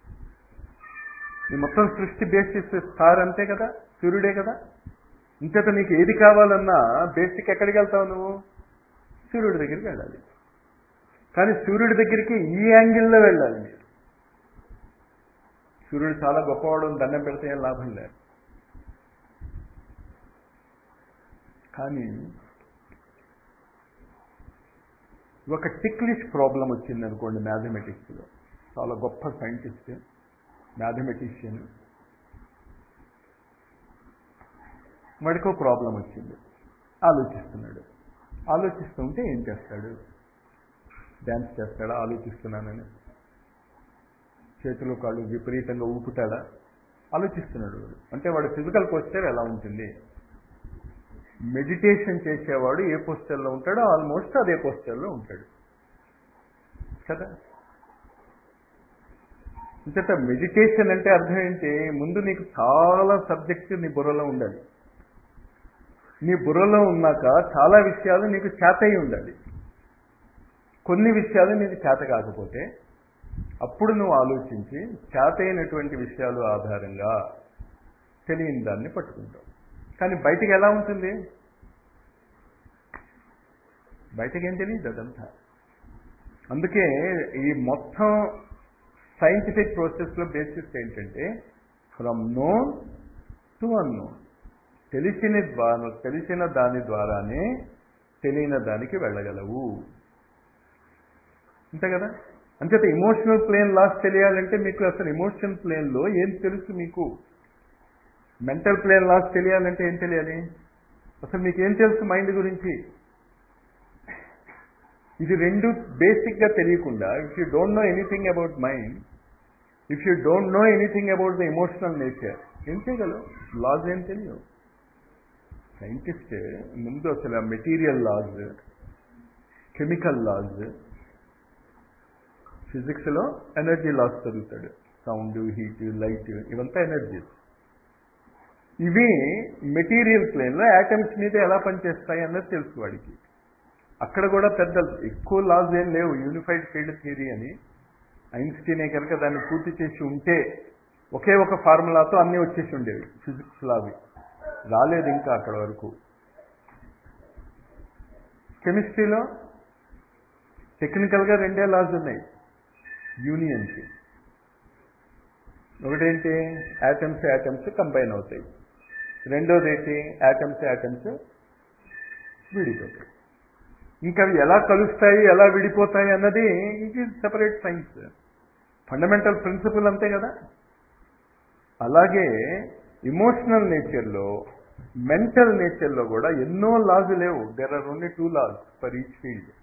ఈ మొత్తం సృష్టి బేసిస్ స్టార్ అంతే కదా, సూర్యుడే కదా. ఇంచేత నీకు ఏది కావాలన్నా బేసిక్ ఎక్కడికి వెళ్తావు నువ్వు? సూర్యుడి దగ్గరికి వెళ్ళాలి. కానీ సూర్యుడి దగ్గరికి ఈ యాంగిల్లో వెళ్ళాలి మీరు. సూర్యుడు చాలా గొప్పవాడు, దండం పెడితే ఏం లాభం లేదు. కానీ ఒక టిక్లిష్ ప్రాబ్లం వచ్చింది అనుకోండి మ్యాథమెటిక్స్లో. చాలా గొప్ప సైంటిస్ట్, మ్యాథమెటిషియన్, వాడికో ప్రాబ్లం వచ్చింది. ఆలోచిస్తున్నాడు. ఆలోచిస్తుంటే ఏం చేస్తాడు? డ్యాన్స్ చేస్తాడా? ఆలోచిస్తున్నానని చేతులు కాళ్ళు విపరీతంగా ఊపుతాడా? ఆలోచిస్తున్నాడు వాడు. అంటే వాడు ఫిజికల్ పోస్చర్ ఎలా ఉంటుంది? మెడిటేషన్ చేసేవాడు ఏ పోస్చర్లో ఉంటాడో ఆల్మోస్ట్ అదే పోస్చర్లో ఉంటాడు కదా. ఇంత మెడిటేషన్ అంటే అర్థం ఏంటి? ముందు నీకు చాలా సబ్జెక్టు నీ బుర్రలో ఉండాలి. నీ బుర్రలో ఉన్నాక చాలా విషయాలు నీకు చేతయి ఉండాలి. కొన్ని విషయాలు నీకు చేత కాకపోతే అప్పుడు నువ్వు ఆలోచించి చేతైనటువంటి విషయాలు ఆధారంగా తెలియని దాన్ని పట్టుకుంటావు. కానీ బయటికి ఎలా ఉంటుంది? బయటకి ఏం తెలియదు అదంతా. అందుకే ఈ మొత్తం సైంటిఫిక్ ప్రాసెస్లో బేసిస్ ఏంటంటే ఫ్రమ్ నోన్ టు అన్నోన్. తెలిసిన ద్వారా తెలిసిన దాని ద్వారానే తెలియని దానికి వెళ్ళగలవు. అంతే కదా. అంచేత ఇమోషనల్ ప్లేన్ లాస్ తెలియాలంటే మీకు అసలు ఇమోషన్ ప్లేన్లో ఏం తెలుసు మీకు? మెంటల్ ప్లేన్ లాస్ తెలియాలంటే ఏం తెలియాలి? అసలు మీకు ఏం తెలుసు మైండ్ గురించి? ఇది రెండు బేసిక్గా తెలియకుండా, if you don't know anything about mind, if you don't know anything about the emotional nature, ఏం చేయగలవు? లాస్ ఏం తెలియవు. సైంటిస్ట్ ముందు అసలు మెటీరియల్ లాస్, కెమికల్ లాస్, ఫిజిక్స్లో ఎనర్జీ లాస్ చదువుతాడు. సౌండ్, హీట్, లైట్, ఇవంతా ఎనర్జీస్. ఇవి మెటీరియల్ ప్లేన్లో యాటమ్స్ మీద ఎలా పనిచేస్తాయి అన్నది తెలుసు వాడికి. అక్కడ కూడా పెద్ద ఎక్కువ లాస్ ఏం లేవు. యూనిఫైడ్ ఫీల్డ్ థియరీ అని ఐన్స్టీనే కనుక దాన్ని పూర్తి చేసి ఉంటే ఒకే ఒక ఫార్ములాతో అన్నీ వచ్చేసి ఉండేవి. ఫిజిక్స్ లావి రాలేదు ఇంకా అక్కడ వరకు. కెమిస్ట్రీలో టెక్నికల్గా రెండే లాస్ ఉన్నాయి యూనియన్కి. ఒకటేంటి? యాటమ్స్ యాటమ్స్ కంబైన్ అవుతాయి. రెండోది ఏంటి? యాటమ్స్ యాటమ్స్ విడిపోతాయి. ఇంకా అవి ఎలా కలుస్తాయి, ఎలా విడిపోతాయి అన్నది it is separate science. Fundamental principle అంతే కదా. అలాగే ఇమోషనల్ నేచర్లో, మెంటల్ నేచర్లో కూడా ఎన్నో లాస్ లేవు. There are only two laws for each field.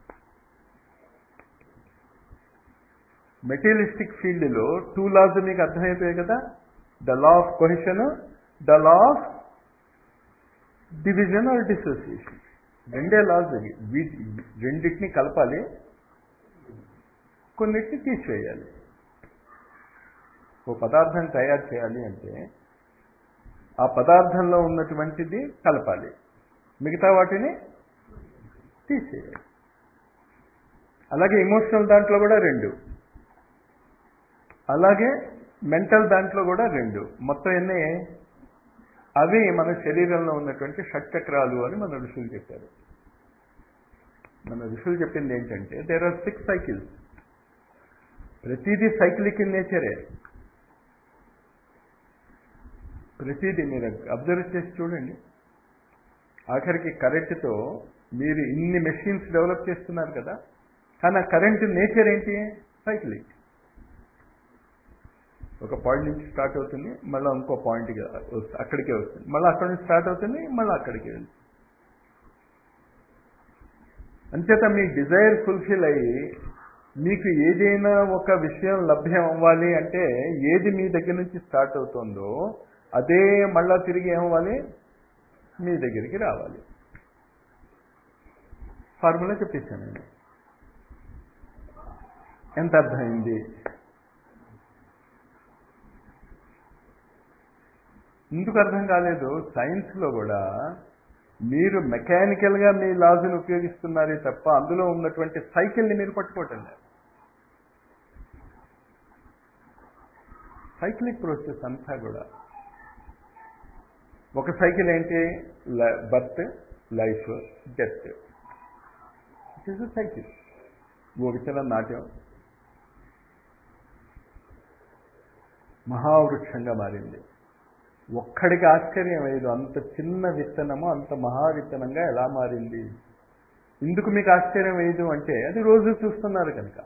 Materialistic ఫీల్డ్లో టూ లాస్ మీకు అర్థమైపోయాయి కదా. The law of cohesion, the law of division or dissociation. రెండే లాస్ అవి. వీటి రెండింటిని కలపాలి, కొన్నిటిని తీసివేయాలి. ఓ పదార్థం తయారు చేయాలి అంటే ఆ పదార్థంలో ఉన్నటువంటిది కలపాలి, మిగతా వాటిని తీసేయాలి. అలాగే ఇమోషనల్ దాంట్లో కూడా రెండు, అలాగే మెంటల్ దాంట్లో కూడా రెండు. మొత్తం ఎన్ని? అవి మన శరీరంలో ఉన్నటువంటి షట్చక్రాలు అని మన ఋషులు చెప్పారు. మన ఋషులు చెప్పింది ఏంటంటే దేర్ ఆర్ సిక్స్ సైకిల్స్. ప్రతిదీ సైక్లిక్ ఇన్ నేచరే. ప్రతిదీ మీరు అబ్జర్వ్ చేసి చూడండి. ఆఖరికి కరెంటుతో మీరు ఇన్ని మెషిన్స్ డెవలప్ చేస్తున్నారు కదా, కానీ ఆ కరెంట్ నేచర్ ఏంటి? సైక్లిక్. ఒక పాయింట్ నుంచి స్టార్ట్ అవుతుంది, మళ్ళీ ఇంకో పాయింట్కి అక్కడికే వస్తుంది, మళ్ళీ అక్కడి నుంచి స్టార్ట్ అవుతుంది, మళ్ళీ అక్కడికే వెళ్తుంది. అంచేత మీ డిజైర్ ఫుల్ఫిల్ అయ్యి మీకు ఏదైనా ఒక విషయం లభ్యం అవ్వాలి అంటే ఏది మీ దగ్గర నుంచి స్టార్ట్ అవుతుందో అదే మళ్ళా తిరిగి ఏమవ్వాలి? మీ దగ్గరికి రావాలి. ఫార్ములా చెప్పేశాను నేను. ఎంత అర్థమైంది? ఎందుకు అర్థం కాలేదు? సైన్స్లో కూడా మీరు మెకానికల్గా మీ లాజ్ని ఉపయోగిస్తున్నారే తప్ప అందులో ఉన్నటువంటి సైకిల్ని మీరు పట్టుకోవటం లేదు. సైక్లిక్ ప్రాసెస్ అంతా కూడా. ఒక సైకిల్ ఏంటి? Birth, life, death. It is a cycle. ఓ విత్తనం నాట్యం మహావృక్షంగా మారింది. ఒక్కడికి ఆశ్చర్యం లేదు, అంత చిన్న విత్తనము అంత మహా విత్తనంగా ఎలా మారింది. ఎందుకు మీకు ఆశ్చర్యం లేదు అంటే అది రోజు చూస్తున్నారు కనుక.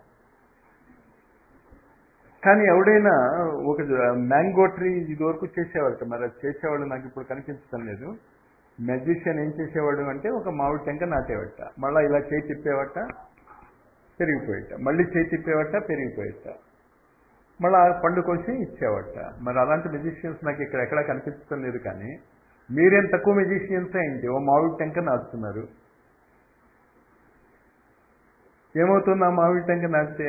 కానీ ఎవడైనా ఒక మ్యాంగో ట్రీ ఇదివరకు చేసేవాడు, మరి అది చేసేవాడు నాకు ఇప్పుడు కనిపించడం లేదు. మ్యాజిషియన్ ఏం చేసేవాడు అంటే ఒక మామిడి టెంక నాటేవట, మళ్ళీ ఇలా చేయి తిప్పేవట, పెరిగిపోయేట, మళ్ళీ చేయి తిప్పేవట, పెరిగిపోయేట, మళ్ళీ పండు కోసి ఇచ్చేవట. మరి అలాంటి మెజిషియన్స్ నాకు ఇక్కడ ఎక్కడా కనిపించడం లేదు. కానీ మీరేం తక్కువ మెజిషియన్స్ ఏంటి? ఓ మామిడి టెంక నాటుతున్నారు. ఏమవుతుంది ఆ మామిడి టెంక నాటితే?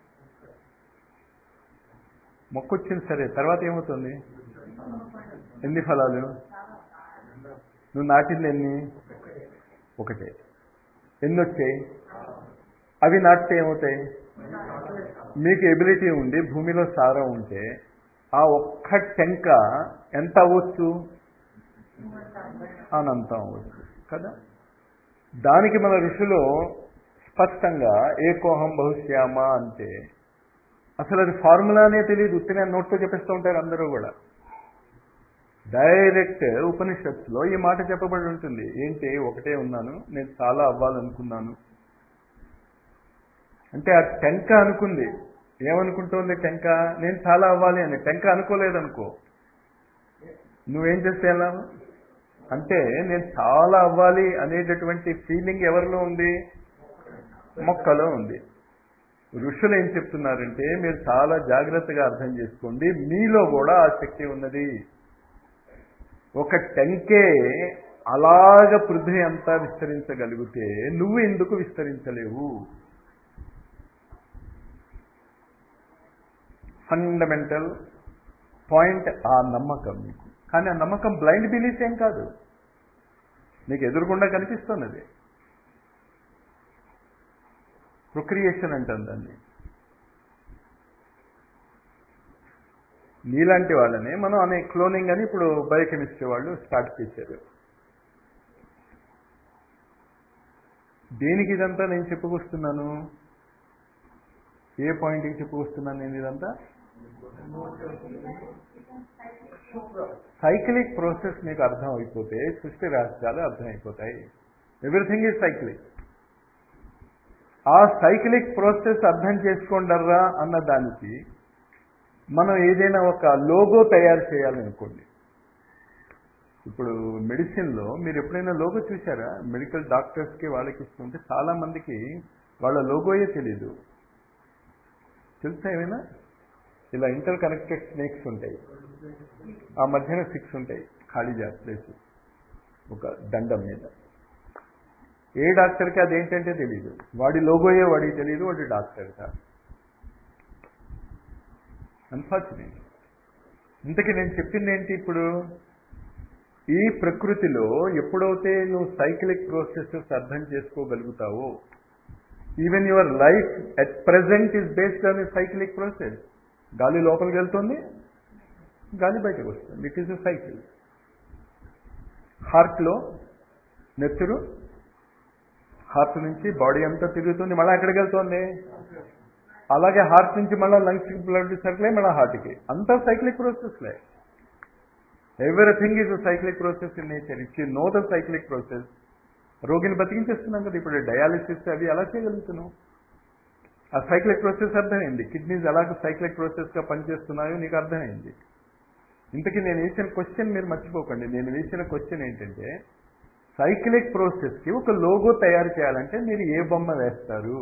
మొక్క వచ్చింది సరే, తర్వాత ఏమవుతుంది? ఎన్ని ఫలాలు? నువ్వు నాటింది ఎన్ని? ఒకటే. ఎన్ని వచ్చాయి? అవి నాటితే ఏమవుతాయి? మీకు ఎబిలిటీ ఉండి భూమిలో సారం ఉంటే ఆ ఒక్క టెంక ఎంత అవ్వచ్చు? అనంతం అవ్వచ్చు కదా. దానికి మన ఋషులు స్పష్టంగా ఏకోహం బహుశ్యామ అంటే అసలు అది ఫార్ములానే తెలియదు, ఉత్తినే నోట్తో చెప్పేస్తూ ఉంటారు అందరూ కూడా. డైరెక్ట్ ఉపనిషత్తులో ఈ మాట చెప్పబడి ఉంటుంది. ఏంటి? ఒకటే ఉన్నాను, నేను చాలా అవ్వాలనుకున్నాను అంటే ఆ టెంక అనుకుంది. ఏమనుకుంటోంది టెంక? నేను చాలా అవ్వాలి అని. టెంక అనుకోలేదనుకో, నువ్వేం చేస్తే ఎలా అంటే నేను చాలా అవ్వాలి అనేటటువంటి ఫీలింగ్ ఎవరిలో ఉంది? మొక్కలో ఉంది. ఋషులు ఏం చెప్తున్నారంటే మీరు చాలా జాగ్రత్తగా అర్థం చేసుకోండి, మీలో కూడా ఆ శక్తి ఉన్నది. ఒక టెంకే అలాగ పృథ్వీ అంతా విస్తరించగలిగితే నువ్వు ఎందుకు విస్తరించలేవు? ఫండమెంటల్ పాయింట్ ఆ నమ్మకం మీకు. కానీ ఆ నమ్మకం బ్లైండ్ బిలీఫ్ ఏం కాదు, మీకు ఎదురుకుండా కనిపిస్తున్నది. ప్రొక్రియేషన్ అంటాం దాన్ని. నీలాంటి వాళ్ళని మనం అనే క్లోనింగ్ అని ఇప్పుడు బయోకెమిస్ట్రీ వాళ్ళు స్టార్ట్ చేశారు. దేనికి ఇదంతా నేను చెప్పుకొస్తున్నాను? ఏ పాయింట్కి చెప్పుకొస్తున్నాను నేను ఇదంతా? సైక్లిక్ ప్రాసెస్ మీకు అర్థం అయిపోతే సృష్టి రహస్యాలు అర్థమైపోతాయి. Everything is cyclic. ఆ సైక్లిక్ ప్రాసెస్ అర్థం చేసుకోండర్రా అన్న దానికి మనం ఏదైనా ఒక లోగో తయారు చేయాలనుకోండి. ఇప్పుడు మెడిసిన్లో మీరు ఎప్పుడైనా లోగో చూసారా? మెడికల్ డాక్టర్స్కి వాళ్ళకి ఇస్తుంటే చాలామందికి వాళ్ళ లోగోయే తెలీదు. తెలుసా ఏమైనా? ఇలా ఇంటర్ కనెక్టెడ్ స్నేక్స్ ఉంటాయి, ఆ మధ్యన సిక్స్ ఉంటాయి ఖాళీ ప్లేస్ ఒక దండం మీద. ఏ డాక్టర్కి అదేంటంటే తెలీదు, వాడి లోగోయే వాడికి తెలియదు, వాడి డాక్టర్ కాదు. అన్ఫార్చునేట్. ఇంతకీ నేను చెప్పింది ఏంటి? ఇప్పుడు ఈ ప్రకృతిలో ఎప్పుడైతే నువ్వు సైక్లిక్ ప్రాసెసెస్ అర్థం చేసుకోగలుగుతావో, even your life at present is based on a cyclic process. గాలి లోపలికి వెళ్తుంది, గాలి బయటకు వస్తుంది. It is a cycle. హార్ట్లో నెత్తురు హార్ట్ నుంచి బాడీ అంతా తిరుగుతుంది, మళ్ళీ ఎక్కడికి వెళ్తుంది? అలాగే హార్ట్ నుంచి మళ్ళీ లంగ్స్కి బ్లడ్ సర్కిల్, మళ్ళీ హార్ట్కి. అంతా సైక్లిక్ ప్రాసెస్లే. Everything is a cyclic process in nature. If you know the cyclic process రోగిని బతికించేస్తున్నాం కదా. ఇప్పుడు డయాలిసిస్ అవి ఎలా చేయగలుగుతున్నాం? ఆ సైక్లిక్ ప్రాసెస్ అర్థమైంది. కిడ్నీస్ ఎలాగ సైక్లిక్ ప్రాసెస్గా పనిచేస్తున్నాయో నీకు అర్థమైంది. ఇంతకీ నేను వేసిన క్వశ్చన్ మీరు మర్చిపోకండి. నేను వేసిన క్వశ్చన్ ఏంటంటే, సైక్లిక్ ప్రాసెస్కి ఒక లోగో తయారు చేయాలంటే మీరు ఏ బొమ్మ వేస్తారు?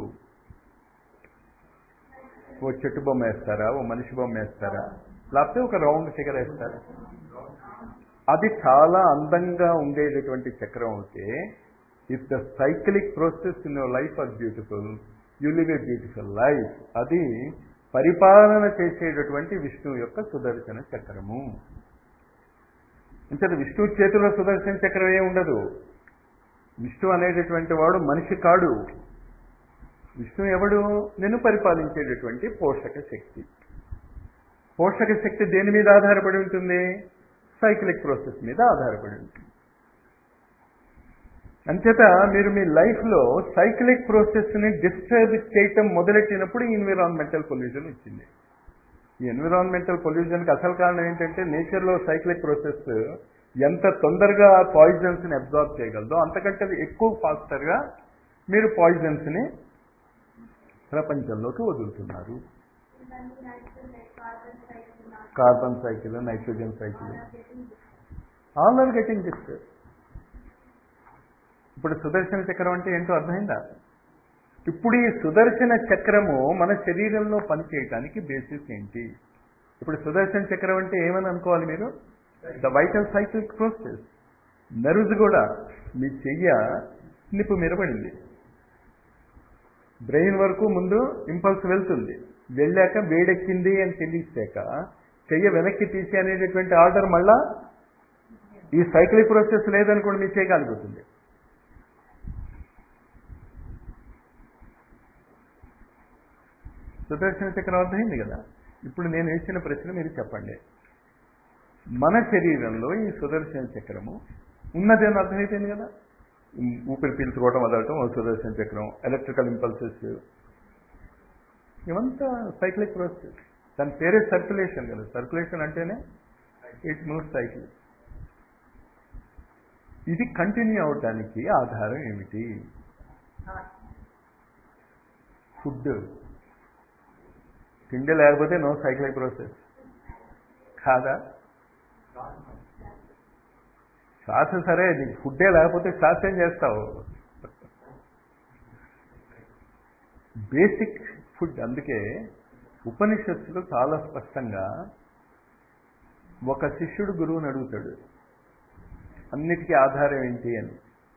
ఓ చెట్టు బొమ్మ వేస్తారా, ఓ మనిషి బొమ్మ వేస్తారా, లేకపోతే ఒక రౌండ్ ఫిగర్ వేస్తారా? అది చాలా అందంగా ఉండేటటువంటి చక్రం అవుతే, if the cyclic process in your life are beautiful, you live a beautiful life. అది పరిపాలన చేసేటటువంటి విష్ణువు యొక్క సుదర్శన చక్రము. అంటే విష్ణువు చేతిలో సుదర్శన చక్రం ఏ ఉండదు. విష్ణువు అనేటటువంటి వాడు మనిషి కాడు. విష్ణువు ఎవడు? నేను పరిపాలించేటటువంటి పోషక శక్తి. పోషక శక్తి దేని మీద ఆధారపడి ఉంటుంది? సైక్లిక్ ప్రాసెస్ మీద ఆధారపడి ఉంటుంది. అంచేత మీరు మీ లైఫ్లో సైక్లిక్ ప్రాసెస్ని డిస్టర్బ్ చేయటం మొదలెట్టినప్పుడు ఎన్విరాన్మెంటల్ పొల్యూషన్ వచ్చింది. ఈ ఎన్విరాన్మెంటల్ పొల్యూషన్కి అసలు కారణం ఏంటంటే, నేచర్లో సైక్లిక్ ప్రాసెస్ ఎంత తొందరగా పాయిజన్స్ని అబ్జార్బ్ చేయగలదో అంతకంటే ఎక్కువ ఫాస్టర్గా మీరు పాయిజన్స్ని ప్రపంచంలోకి వదులుతున్నారు. Carbon cycle, nitrogen cycle, all are getting disturb. ఇప్పుడు సుదర్శన చక్రం అంటే ఏంటో అర్థమైందా? ఇప్పుడు ఈ సుదర్శన చక్రము మన శరీరంలో పనిచేయటానికి బేసిస్ ఏంటి? ఇప్పుడు సుదర్శన చక్రం అంటే ఏమని అనుకోవాలి మీరు? The vital cyclic process. Nerves కూడా మీ చెయ్య నిప్పు మీరపడింది, బ్రెయిన్ వరకు ముందు ఇంపల్స్ వెళ్తుంది, వెళ్ళాక వేడెక్కింది అని తెలిసాక చెయ్య వెనక్కి తీసి అనేటటువంటి ఆర్డర్ మళ్ళా ఈ సైక్లిక్ ప్రాసెస్ లేదనుకోండి మీ చేయగలుగుతుంది. సుదర్శన చక్రం అర్థమైంది కదా. ఇప్పుడు నేను వేసిన ప్రశ్న మీరు చెప్పండి. మన శరీరంలో ఈ సుదర్శన చక్రము ఉన్నది అని అర్థమైపోయింది కదా. ఊపిరి పీల్చుకోవడం వదలటం ఒక సుదర్శన చక్రం, ఎలక్ట్రికల్ ఇంపల్సెస్, ఇవంతా సైక్లిక్ ప్రాసెస్. దాని పేరే సర్క్యులేషన్ కదా. సర్క్యులేషన్ అంటేనే ఇట్ మూవ్స్ సైకిల్. ఇది కంటిన్యూ అవడానికి ఆధారం ఏమిటి? ఫుడ్. తిండి లేకపోతే నో సైక్లిక్ ప్రాసెస్ కాదా? శ్వాస సరే, నీకు ఫుడ్డే లేకపోతే శ్వాస ఏం చేస్తావు? Basic food. అందుకే ఉపనిషత్తులు చాలా స్పష్టంగా ఒక శిష్యుడు గురువుని అడుగుతాడు, అన్నిటికీ ఆధారం ఏంటి అని.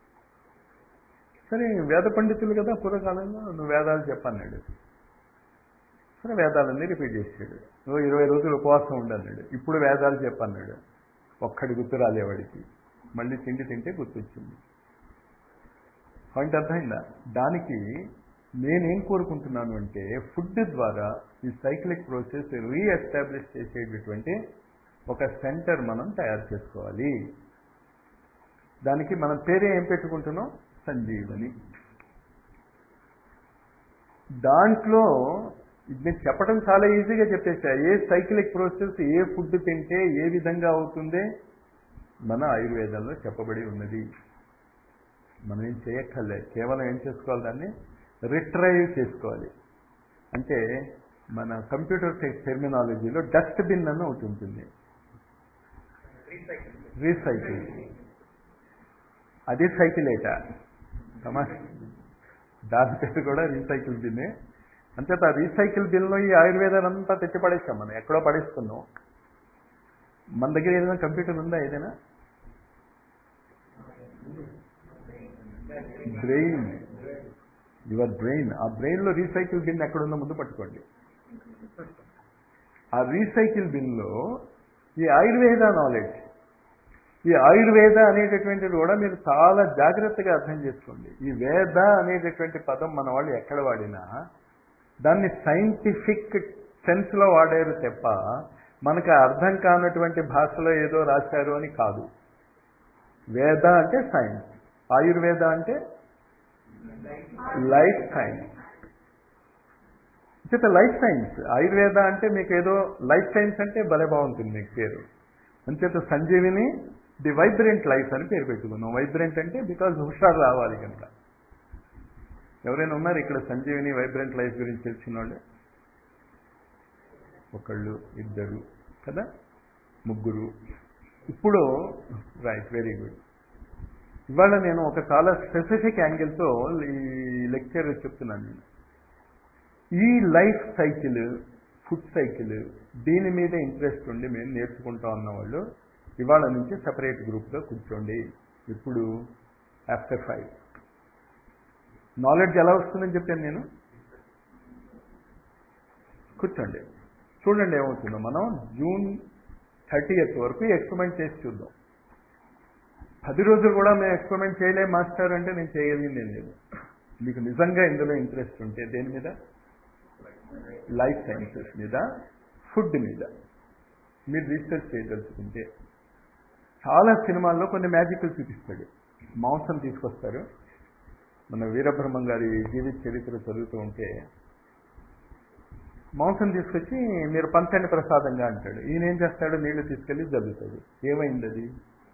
సరే, వేద పండితులు కదా పూర్వకాలంలో, నువ్వు వేదాలు చెప్పన్నాడు. సరే, వేదాలన్నీ రిపీట్ చేసాడు. నువ్వు ఇరవై రోజులు ఉపవాసం ఉండన్నాడు. ఇప్పుడు వేదాలు చెప్పన్నాడు. ఒక్కడి గుర్తు రాలేవాడికి. మళ్ళీ తిండి తింటే గుర్తొచ్చింది. పాయింట్ అర్థమైందా? దానికి నేనేం కోరుకుంటున్నాను అంటే, ఫుడ్ ద్వారా ఈ సైక్లిక్ ప్రాసెస్ రీఎస్టాబ్లిష్ చేసేటటువంటి ఒక సెంటర్ మనం తయారు చేసుకోవాలి. దానికి మనం పేరే ఏం పెట్టుకుంటున్నాం? సంజీవని. దాంట్లో నేను చెప్పడం చాలా ఈజీగా చెప్పేసా. ఏ సైక్లిక్ ప్రాసెస్ ఏ ఫుడ్ తింటే ఏ విధంగా అవుతుందే మన ఆయుర్వేదంలో చెప్పబడి ఉన్నది. మనం ఏం చేయక్కర్లే, కేవలం ఏం చేసుకోవాలి, దాన్ని రిట్రైవ్ చేసుకోవాలి. అంటే మన కంప్యూటర్ టెర్మినాలజీలో డస్ట్ బిన్ అని ఒకటి ఉంటుంది, రీసైకిల్. అదే సైకిల్ ఏట సమా దాని పేరు కూడా రీసైకిల్ బిన్నే. అంచేత ఆ రీసైకిల్ బిన్లో ఈ ఆయుర్వేదాన్ని అంతా తెచ్చి పడేస్తాం. మనం ఎక్కడో పడేస్తున్నాం. మన దగ్గర ఏదైనా కంప్యూటర్ ఉందా? ఏదైనా బ్రెయిన్, యువర్ బ్రెయిన్, ఆ బ్రెయిన్లో రీసైకిల్ బిన్ ఎక్కడుందో ముందు పట్టుకోండి. ఆ రీసైకిల్ బిన్లో ఈ ఆయుర్వేద నాలెడ్జ్, ఈ ఆయుర్వేద అనేటటువంటిది కూడా మీరు చాలా జాగ్రత్తగా అర్థం చేసుకోండి. ఈ వేద అనేటటువంటి పదం మన వాళ్ళు ఎక్కడ వాడినా దాన్ని సైంటిఫిక్ సెన్స్లో వాడారు తప్ప మనకు అర్థం కానటువంటి భాషలో ఏదో రాశారు అని కాదు. వేద అంటే సైన్స్, ఆయుర్వేద అంటే లైఫ్ సైన్స్. అంచేత లైఫ్ సైన్స్. ఆయుర్వేద అంటే మీకు ఏదో లైఫ్ సైన్స్ అంటే భలే బాగుంటుంది మీకు పేరు. అంచేత సంజీవిని ది వైబ్రెంట్ లైఫ్ అని పేరు పెట్టుకున్నాం. వైబ్రెంట్ అంటే బికాజ్ హుషారు రావాలి కనుక. ఎవరైనా ఉన్నారు ఇక్కడ సంజీవిని వైబ్రెంట్ లైఫ్ గురించి తెలిసిన వాళ్ళు? ఒకళ్ళు, ఇద్దరు కదా, ముగ్గురు. ఇప్పుడు రైట్, వెరీ గుడ్. ఇవాళ నేను ఒక చాలా స్పెసిఫిక్ యాంగిల్తో ఈ లెక్చర్ చెప్తున్నాను. నేను ఈ లైఫ్ సైకిల్, ఫుడ్ సైకిల్, దీని మీద ఇంట్రెస్ట్ ఉండి మేము నేర్చుకుంటా ఉన్నవాళ్ళు ఇవాళ నుంచి సపరేట్ గ్రూప్లో కూర్చోండి. ఇప్పుడు ఆఫ్టర్ ఫైవ్ నాలెడ్జ్ ఎలా వస్తుందని చెప్పాను నేను. కూర్చోండి, చూడండి ఏమవుతుందో. మనం జూన్ థర్టీయత్ వరకు ఎక్స్పెరిమెంట్ చేసి చూద్దాం. పది రోజులు కూడా మేము ఎక్స్పెరిమెంట్ చేయలేం మాస్టర్ అంటే నేను చేయగలిగింది ఏం లేదు. మీకు నిజంగా ఇందులో ఇంట్రెస్ట్ ఉంటే దేని మీద, లైఫ్ సైన్సెస్ మీద, ఫుడ్ మీద మీరు రీసెర్చ్ చేయదలుచుకుంటే, చాలా సినిమాల్లో కొన్ని మ్యాజిక్లు చూపిస్తాడు. మాంసం తీసుకొస్తారు. మన వీరబ్రహ్మం గారి జీవిత చరిత్ర చదువుతూ ఉంటే మాంసం తీసుకొచ్చి మీరు పంచండి ప్రసాదంగా అంటాడు. ఈయన ఏం చేస్తాడు, నీళ్లు తీసుకెళ్ళి జల్లుతాడు. ఏమైంది అది?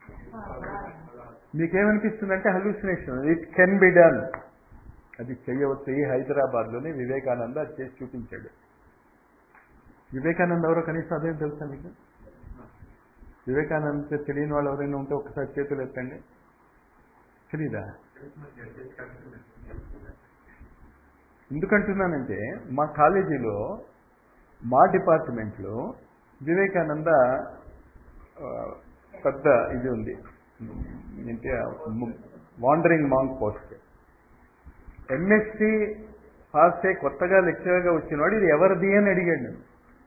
మీకేమనిపిస్తుందంటే hallucination. It can be done, అది చెయ్యవచ్చు. ఈ హైదరాబాద్లోనే వివేకానంద అది చేసి చూపించాడు. వివేకానంద ఎవరో కనీసం అదేం తెలుసా మీకు? వివేకానంద తెలియని వాళ్ళు ఎవరైనా ఉంటే ఒకసారి చేతులు ఎత్తండి. తెలీదా? ఎందుకంటున్నానంటే మా కాలేజీలో, మా డిపార్ట్మెంట్లో వివేకానంద పెద్ద ఇది ఉంది ఏంటి, wandering monk post. MSc pass అయ్యి కొత్తగా లెక్చరర్గా వచ్చినవాడు ఇది ఎవరిది అని అడిగాడు నేను.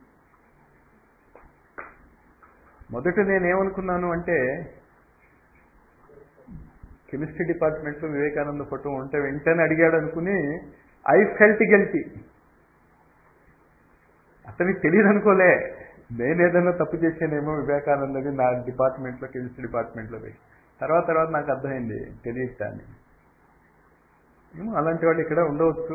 మొదట నేనేమనుకున్నాను అంటే కెమిస్ట్రీ డిపార్ట్మెంట్లో వివేకానంద ఫోటో ఉంటే వెంటనే అడిగాడు అనుకుని ఐ ఫెల్ట్ గిల్టీ. అతనికి తెలియదు అనుకోలే, నేను ఏదైనా తప్పు చేశానేమో వివేకానందని నా డిపార్ట్మెంట్లో, కెమిస్ట్రీ డిపార్ట్మెంట్లో పోయి. తర్వాత తర్వాత నాకు అర్థమైంది తెలియట అని. ఏమో అలాంటి వాళ్ళు ఇక్కడ ఉండవచ్చు.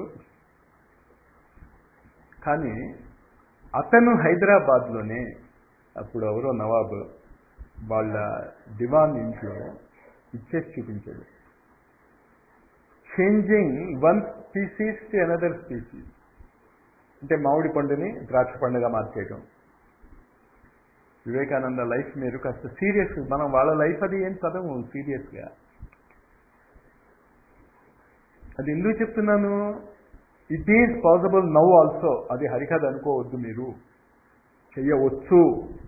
కానీ అతను హైదరాబాద్లోనే అప్పుడు ఎవరో నవాబ్ వాళ్ళ దివాన్ ఇంట్లో ఇచ్చేసి చూపించాడు. Changing one species to another species, అంటే మామిడి పండుని ద్రాక్ష పండుగ మార్చేయటం. వివేకానంద లైఫ్ మీరు కాస్త సీరియస్, మనం వాళ్ళ లైఫ్ అది ఏం చదవము సీరియస్గా. అది ఎందుకు చెప్తున్నాను, it is possible now also. అది హరికథ అనుకోవద్దు, మీరు చెయ్యవచ్చు.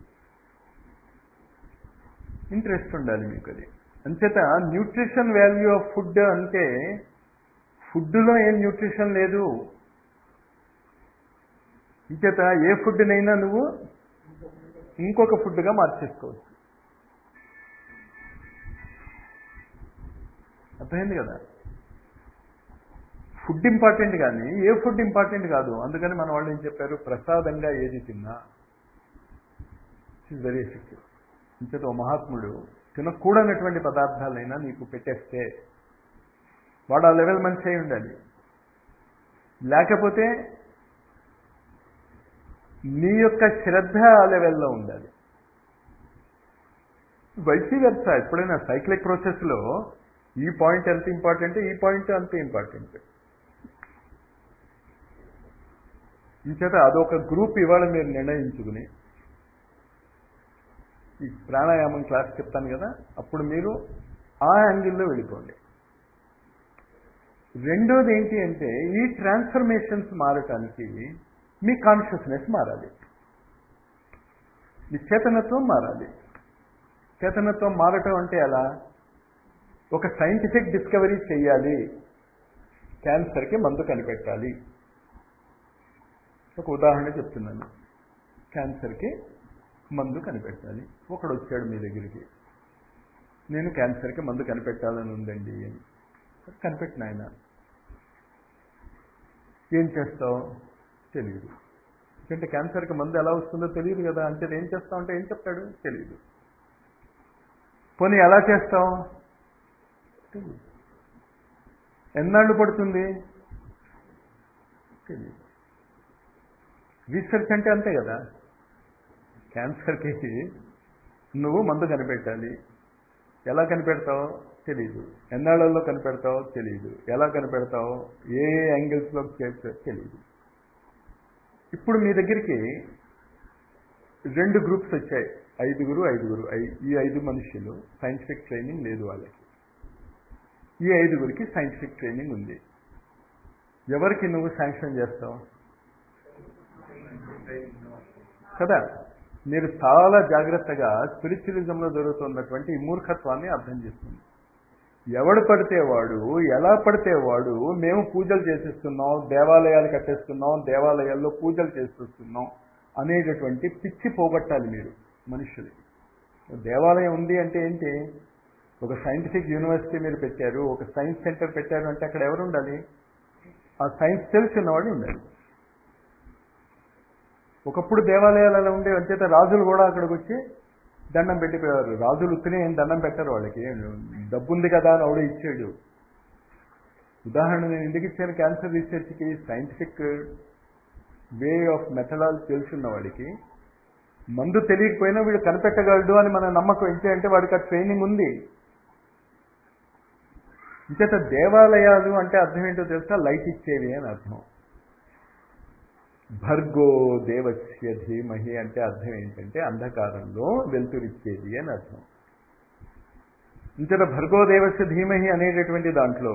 ఇంట్రెస్ట్ ఉండాలి మీకు. అది అంచేత న్యూట్రిషన్ వాల్యూ ఆఫ్ ఫుడ్ అంటే ఫుడ్లో ఏం న్యూట్రిషన్ లేదు. ఇంచేత ఏ ఫుడ్నైనా నువ్వు ఇంకొక ఫుడ్గా మార్చేసుకోవచ్చు. అర్థమైంది కదా? ఫుడ్ ఇంపార్టెంట్ కానీ ఏ ఫుడ్ ఇంపార్టెంట్ కాదు. అందుకని మన వాళ్ళు ఏం చెప్పారు, ప్రసాదంగా ఏది తిన్నా ఇట్స్ వెరీ ఎఫెక్టివ్. ఇంచేత ఓ మహాత్ముడు తినకూడనటువంటి పదార్థాలైనా నీకు పెట్టేస్తే వాడు ఆ లెవెల్ మనిషి అయి ఉండాలి. లేకపోతే నీ యొక్క శ్రద్ధ ఆ లెవెల్లో ఉండాలి. వైసీ వెర్సా. ఎప్పుడైనా సైక్లిక్ ప్రాసెస్లో ఈ పాయింట్ ఎంత ఇంపార్టెంట్, ఈ పాయింట్ అంతే ఇంపార్టెంట్. ఇంచేత అదొక గ్రూప్ ఇవాళ మీరు నిర్ణయించుకుని, ఈ ప్రాణాయామం క్లాస్ చెప్తాను కదా, అప్పుడు మీరు ఆ యాంగిల్లో వెళ్ళిపోండి. రెండోది ఏంటి అంటే ఈ ట్రాన్స్ఫర్మేషన్స్ మారటానికి మీ కాన్షియస్నెస్ మారాలి, మీ చేతనత్వం మారాలి. చేతనత్వం మారటం అంటే ఎలా? ఒక సైంటిఫిక్ డిస్కవరీ చేయాలి, క్యాన్సర్కి మందు కనిపెట్టాలి. ఒక ఉదాహరణ చెప్తున్నాను. క్యాన్సర్కి మందు కనిపెట్టాలి. ఒకడు వచ్చాడు మీ దగ్గరికి, నేను క్యాన్సర్కి మందు కనిపెట్టాలని ఉందండి అని. కనిపెట్టిన ఆయన ఏం చేస్తావు తెలియదు. ఎందుకంటే క్యాన్సర్కి మందు ఎలా వస్తుందో తెలియదు కదా. అంటే ఏం చేస్తావు అంటే ఏం చెప్తాడు తెలియదు. పోనీ ఎలా చేస్తావు తెలియదు. ఎన్నాళ్ళు పడుతుంది తెలియదు. రీసెర్చ్ అంటే అంతే కదా. క్యాన్సర్కి నువ్వు మందు కనిపెట్టాలి, ఎలా కనిపెడతావు తెలీదు, ఎన్నాళ్ళల్లో కనిపెడతావు తెలీదు, ఎలా కనిపెడతావు, ఏ ఏ యాంగిల్స్లో చేస్తావు తెలీదు. ఇప్పుడు మీ దగ్గరికి రెండు గ్రూప్స్ వచ్చాయి, ఐదుగురు ఐదుగురు ఈ ఐదు మనుషులు సైంటిఫిక్ ట్రైనింగ్ లేదు వాళ్ళకి, ఈ ఐదుగురికి సైంటిఫిక్ ట్రైనింగ్ ఉంది. ఎవరికి నువ్వు శాంక్షన్ చేస్తావు కదా? మీరు చాలా జాగ్రత్తగా స్పిరిచువలిజంలో జరుగుతున్నటువంటి ఈ మూర్ఖత్వాన్ని అర్థం చేస్తుంది. ఎవడు పడితే వాడు, ఎలా పడితే వాడు, మేము పూజలు చేసేస్తున్నాం, దేవాలయాలు కట్టేస్తున్నాం, దేవాలయాల్లో పూజలు చేసేస్తున్నాం అనేటటువంటి పిచ్చి పోగొట్టాలి మీరు మనుషులు. దేవాలయం ఉంది అంటే ఏంటి? ఒక సైంటిఫిక్ యూనివర్సిటీ మీరు పెట్టారు, ఒక సైన్స్ సెంటర్ పెట్టారు అంటే అక్కడ ఎవరు ఉండాలి? ఆ సైన్స్ తెలుసున్నవాడు ఉండాలి. ఒకప్పుడు దేవాలయాలు అలా ఉండే, అంచేత రాజులు కూడా అక్కడికి వచ్చి దండం పెట్టిపోయారు. రాజులు ఉత్తినే ఏం దండం పెట్టారు, వాళ్ళకి డబ్బు ఉంది కదా అని ఆవిడ ఇచ్చాడు. ఉదాహరణ నేను ఎందుకు ఇచ్చాను, క్యాన్సర్ రీసెర్చ్కి సైంటిఫిక్ వే ఆఫ్ మెథడాలజీ తెలుసున్న వాడికి మందు తెలియకపోయినా వీడు కనిపెట్టగలడు అని మన నమ్మకం ఏంటి అంటే వాడికి ఆ ట్రైనింగ్ ఉంది. ఇంచేత దేవాలయాలు అంటే అర్థం ఏంటో తెలుసా? లైట్ ఇచ్చేవి అని అర్థం. భర్గో దేవస్య ధీమహి అంటే అర్థం ఏంటంటే అంధకారంలో వెలుతురిచ్చేది అని అర్థం. ఇంతట భర్గో దేవస్య ధీమహి అనేటటువంటి దాంట్లో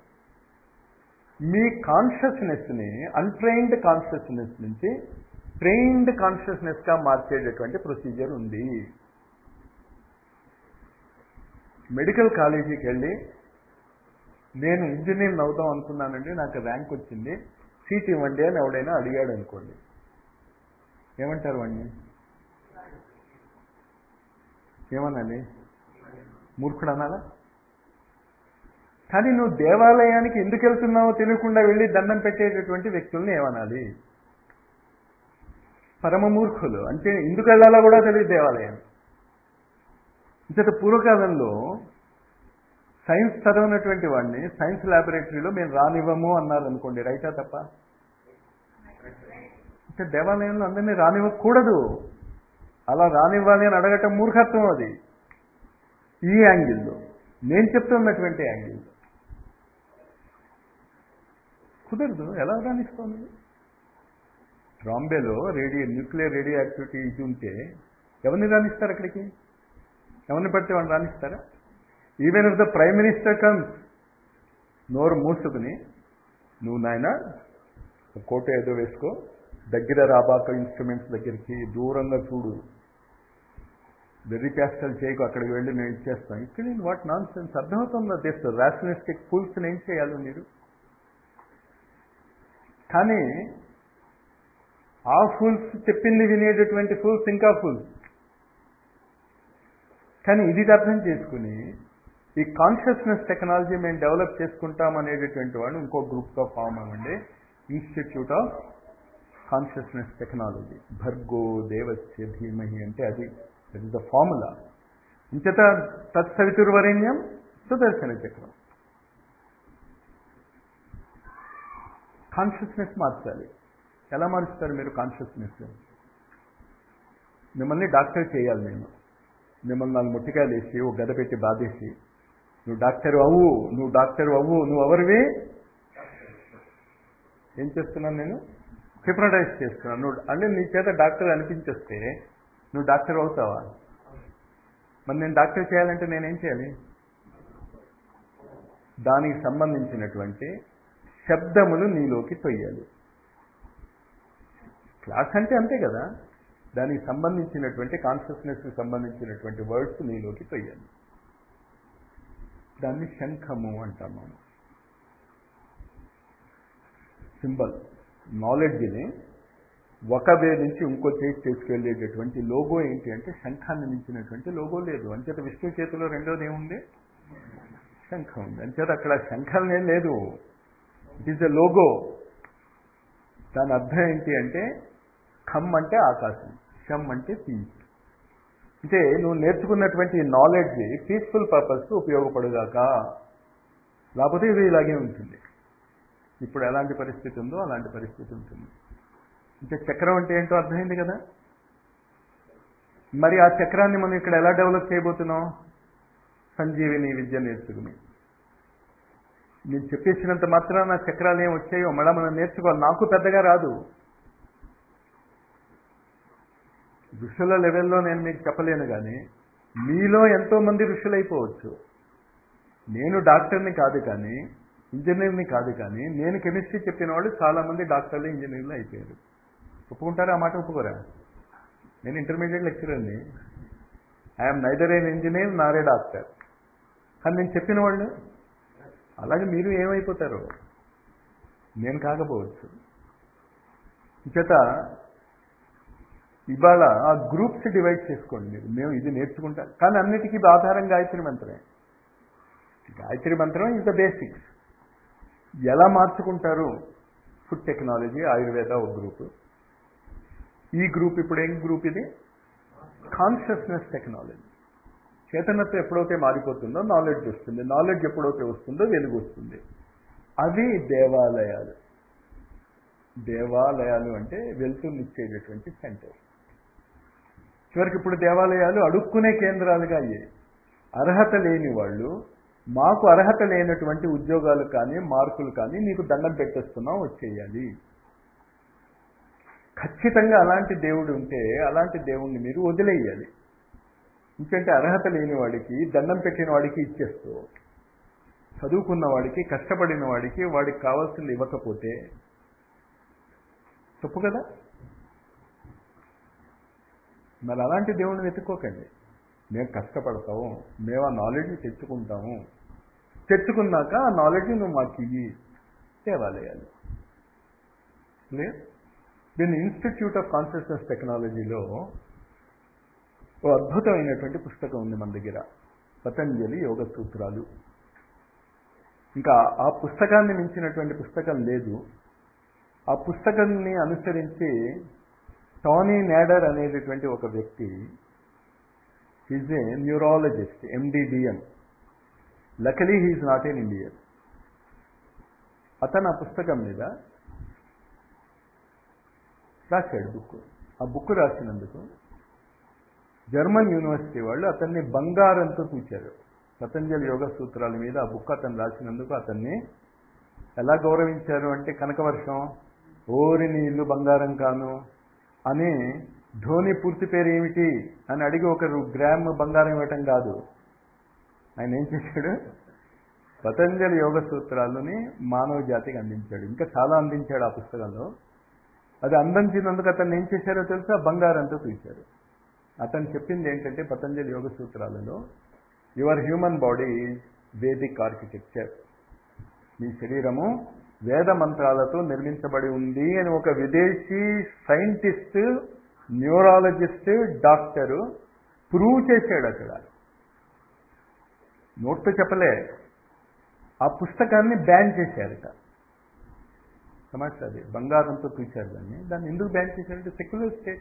మీ కాన్షియస్నెస్ని అన్ట్రైన్డ్ కాన్షియస్నెస్ నుంచి ట్రైన్డ్ కాన్షియస్నెస్గా మార్చేటటువంటి ప్రొసీజర్ ఉంది. మెడికల్ కాలేజీకి వెళ్ళి నేను ఇంజనీర్ని అవుదాం అనుకున్నానండి, నాకు ర్యాంక్ వచ్చింది, సీట్ ఇవ్వండి అని ఎవడైనా అడిగాడు అనుకోండి, ఏమంటారు వాడిని? ఏమనాలి? మూర్ఖుడు అనాలా? కానీ నువ్వు దేవాలయానికి ఎందుకు వెళ్తున్నావో తెలియకుండా వెళ్ళి దండం పెట్టేటటువంటి వ్యక్తుల్ని ఏమనాలి? పరమ మూర్ఖులు. అంటే ఎందుకు వెళ్ళాలో కూడా తెలియదు దేవాలయానికి. ఇంత పూర్వకాలంలో సైన్స్ చదవనటువంటి వాడిని సైన్స్ ల్యాబొరేటరీలో మేము రానివ్వము అన్నారు అనుకోండి, రైటా తప్ప? అంటే దేవాలయంలో అందరినీ రానివ్వకూడదు, అలా రానివ్వాలి అని అడగటం మూర్ఖత్వం. అది ఈ యాంగిల్లో, నేను చెప్తున్నటువంటి యాంగిల్లో కుదరదు. ఎలా రాణిస్తుంది? బాంబేలో రేడియో న్యూక్లియర్ రేడియో యాక్టివిటీ ఇది ఉంటే ఎవరిని రాణిస్తారు? అక్కడికి ఎవరిని పడితే వాళ్ళని రాణిస్తారా? Even if the prime minister comes, నోరు మూసుకుని నువ్వు నాయన కోట ఏదో వేసుకో, దగ్గర రాబాక ఇన్స్ట్రుమెంట్స్ దగ్గరికి, దూరంగా చూడు, వెర్రి క్యాస్టల్ చేయకు, అక్కడికి వెళ్ళి నేను ఇచ్చేస్తాను. ఇక్కడ నేను వాట్ నాన్ సెన్స్ అర్థమవుతుందో తెస్తారు. రాషనలిస్టిక్ ఫూల్స్ని ఏం చేయాలి మీరు? కానీ ఆ ఫూల్స్ చెప్పింది వినేటటువంటి ఫూల్స్ ఇంకా ఫూల్స్. కానీ ఇది అర్థం చేసుకుని ఈ కాన్షియస్నెస్ టెక్నాలజీ మేము డెవలప్ చేసుకుంటాం అనేటటువంటి వాడు ఇంకో గ్రూప్గా ఫామ్ అవ్వండి, ఇన్స్టిట్యూట్ ఆఫ్ కాన్షియస్నెస్ టెక్నాలజీ. భర్గో దేవస్య ధీమహి అంటే అది దట్ ఇస్ ద ఫార్ములా. ఇంచేత తత్సవితుర్వరేణ్యం సుదర్శన చక్రం. కాన్షియస్నెస్ మార్చాలి. ఎలా మారుస్తారు మీరు కాన్షియస్నెస్? మిమ్మల్ని డాక్టర్ చేయాలి. నేను మిమ్మల్ని నాలుగు ముట్టికాయలు వేసి ఒక గద పెట్టి బాధేసి నువ్వు డాక్టర్ అవ్వు, నువ్వు డాక్టర్ అవ్వు, నువ్వు ఎవరివి? ఏం చేస్తున్నాను నేను? హిప్నటైజ్ చేస్తున్నాను. నువ్వు అంటే నీ చేత డాక్టర్ అనిపించేస్తే నువ్వు డాక్టర్ అవుతావా? మరి నేను డాక్టర్ చేయాలంటే నేనేం చేయాలి? దానికి సంబంధించినటువంటి శబ్దములు నీలోకి తొయ్యాలి. క్లాస్ అంటే అంతే కదా, దానికి సంబంధించినటువంటి కాన్షియస్నెస్కి సంబంధించినటువంటి వర్డ్స్ నీలోకి తొయ్యాలి. దాన్ని శంఖము అంటాము. సింబల్ నాలెడ్జ్ని ఒక వే నుంచి ఇంకో చేసి తీసుకెళ్ళేటటువంటి లోగో ఏంటి అంటే శంఖాన్ని మించినటువంటి లోగో లేదు. అంచేత విష్ణు చేతిలో రెండోది ఏముంది? శంఖం ఉంది. అంచేత అక్కడ శంఖం ఏం లేదు, ఇట్ ఈజ్ ఎ లోగో. దాని అర్థం ఏంటి అంటే ఖమ్ అంటే ఆకాశం, షమ్ అంటే పీస్. అంటే నువ్వు నేర్చుకున్నటువంటి నాలెడ్జ్ పీస్ఫుల్ పర్పస్కి ఉపయోగపడుగాక, లేకపోతే ఇది ఇలాగే ఉంటుంది. ఇప్పుడు ఎలాంటి పరిస్థితి ఉందో అలాంటి పరిస్థితి ఉంటుంది. అంటే చక్రం అంటే ఏంటో అర్థమైంది కదా. మరి ఆ చక్రాన్ని మనం ఇక్కడ ఎలా డెవలప్ చేయబోతున్నాం? సంజీవిని విద్య నేర్చుకుని. నేను చెప్పేసినంత మాత్రం నా చక్రాలు ఏం వచ్చాయో మళ్ళీ మనం నేర్చుకోవాలి. నాకు పెద్దగా రాదు. ఋషుల లెవెల్లో నేను మీకు చెప్పలేను, కానీ మీలో ఎంతోమంది ఋషులైపోవచ్చు. నేను డాక్టర్ని కాదు, కానీ ఇంజనీర్ని కాదు, కానీ నేను కెమిస్ట్రీ చెప్పిన వాళ్ళు చాలామంది డాక్టర్లు ఇంజనీర్లు అయిపోయారు. ఒప్పుకుంటారా? ఆ మాట ఒప్పుకోరా? నేను ఇంటర్మీడియట్ లెక్చరర్ని. I'm neither an engineer nor a doctor. కానీ నేను చెప్పిన వాళ్ళు అలాగే మీరు ఏమైపోతారు, నేను కాకపోవచ్చు. చేత ఇవాళ ఆ గ్రూప్స్ డివైడ్ చేసుకోండి మీరు. మేము ఇది నేర్చుకుంటాం, కానీ అన్నిటికీ ఆధారం గాయత్రి మంత్రమే. గాయత్రి మంత్రం ఇస్ ద బేసిక్స్. ఎలా మార్చుకుంటారు? ఫుడ్ టెక్నాలజీ, ఆయుర్వేద ఒక గ్రూపు. ఈ గ్రూప్ ఇప్పుడు ఏం గ్రూప్? ఇది కాన్షియస్నెస్ టెక్నాలజీ. చేతనత్వం ఎప్పుడైతే మారిపోతుందో నాలెడ్జ్ వస్తుంది. నాలెడ్జ్ ఎప్పుడైతే వస్తుందో వెలుగు వస్తుంది. అవి దేవాలయాలు. దేవాలయాలు అంటే వెలుతురునిచ్చేటటువంటి సెంటర్. చివరికి ఇప్పుడు దేవాలయాలు అడుక్కునే కేంద్రాలుగా అయ్యాయి. అర్హత లేని వాళ్ళు, మాకు అర్హత లేనటువంటి ఉద్యోగాలు కానీ మార్కులు కానీ నీకు దండం పెట్టేస్తున్నాం, వచ్చేయాలి. ఖచ్చితంగా అలాంటి దేవుడు ఉంటే అలాంటి దేవుణ్ణి మీరు వదిలేయాలి. ఎందుకంటే అర్హత లేని వాడికి, దండం పెట్టిన వాడికి ఇచ్చేస్తూ, చదువుకున్న వాడికి, కష్టపడిన వాడికి వాడికి కావాల్సింది ఇవ్వకపోతే తప్పు కదా. మరి అలాంటి దేవుణ్ణి వెతుక్కోకండి. మేము కష్టపడతాము, మేము ఆ నాలెడ్జ్ తెచ్చుకుంటాము, తెచ్చుకున్నాక ఆ నాలెడ్జ్ నువ్వు మాకు ఇయ్యి. దేవాలయాలు లేదు. దీన్ని ఇన్స్టిట్యూట్ ఆఫ్ కాన్షియస్నెస్ టెక్నాలజీలో ఓ అద్భుతమైనటువంటి పుస్తకం ఉంది మన దగ్గర, పతంజలి యోగ సూత్రాలు. ఇంకా ఆ పుస్తకాన్ని మించినటువంటి పుస్తకం లేదు. ఆ పుస్తకాన్ని అనుసరించి టానీ నాడర్ అనేటటువంటి ఒక వ్యక్తి, is a neurologist, MD DM. Luckily he is not an Indian. అతను ఆ పుస్తకం మీద రాశాడు బుక్. ఆ బుక్ రాసినందుకు జర్మన్ యూనివర్సిటీ వాళ్ళు అతన్ని బంగారంతో చూచారు. పతంజలి యోగ సూత్రాల మీద ఆ బుక్ అతను రాసినందుకు అతన్ని ఎలా గౌరవించారు అంటే, కనకవర్షం, ఓరి నీ ఇల్లు బంగారం కాను అని ధోని పూర్తి పేరు ఏమిటి అని అడిగి ఒకరు గ్రామ్ బంగారం ఇవ్వటం కాదు. ఆయన ఏం చేశాడు? పతంజలి యోగ సూత్రాలని మానవ జాతికి అందించాడు. ఇంకా చాలా అందించాడు ఆ పుస్తకంలో. అది అందించినందుకు అతన్ని ఏం చేశారో తెలుసా? బంగారంతో చూశారు. అతను చెప్పింది ఏంటంటే, పతంజలి యోగ సూత్రాలలో your human body is Vedic architecture. మీ శరీరము వేద మంత్రాలతో నిర్మించబడి ఉంది అని ఒక విదేశీ సైంటిస్ట్, న్యూరాలజిస్ట్, డాక్టరు ప్రూవ్ చేశాడు. అక్కడ నోట్తో చెప్పలే. ఆ పుస్తకాన్ని బ్యాన్ చేశారట. సమాచారం అది బంగారంతో చూశారు దాన్ని. దాన్ని ఎందుకు బ్యాన్ చేశారంటే సెక్యులర్ స్టేట్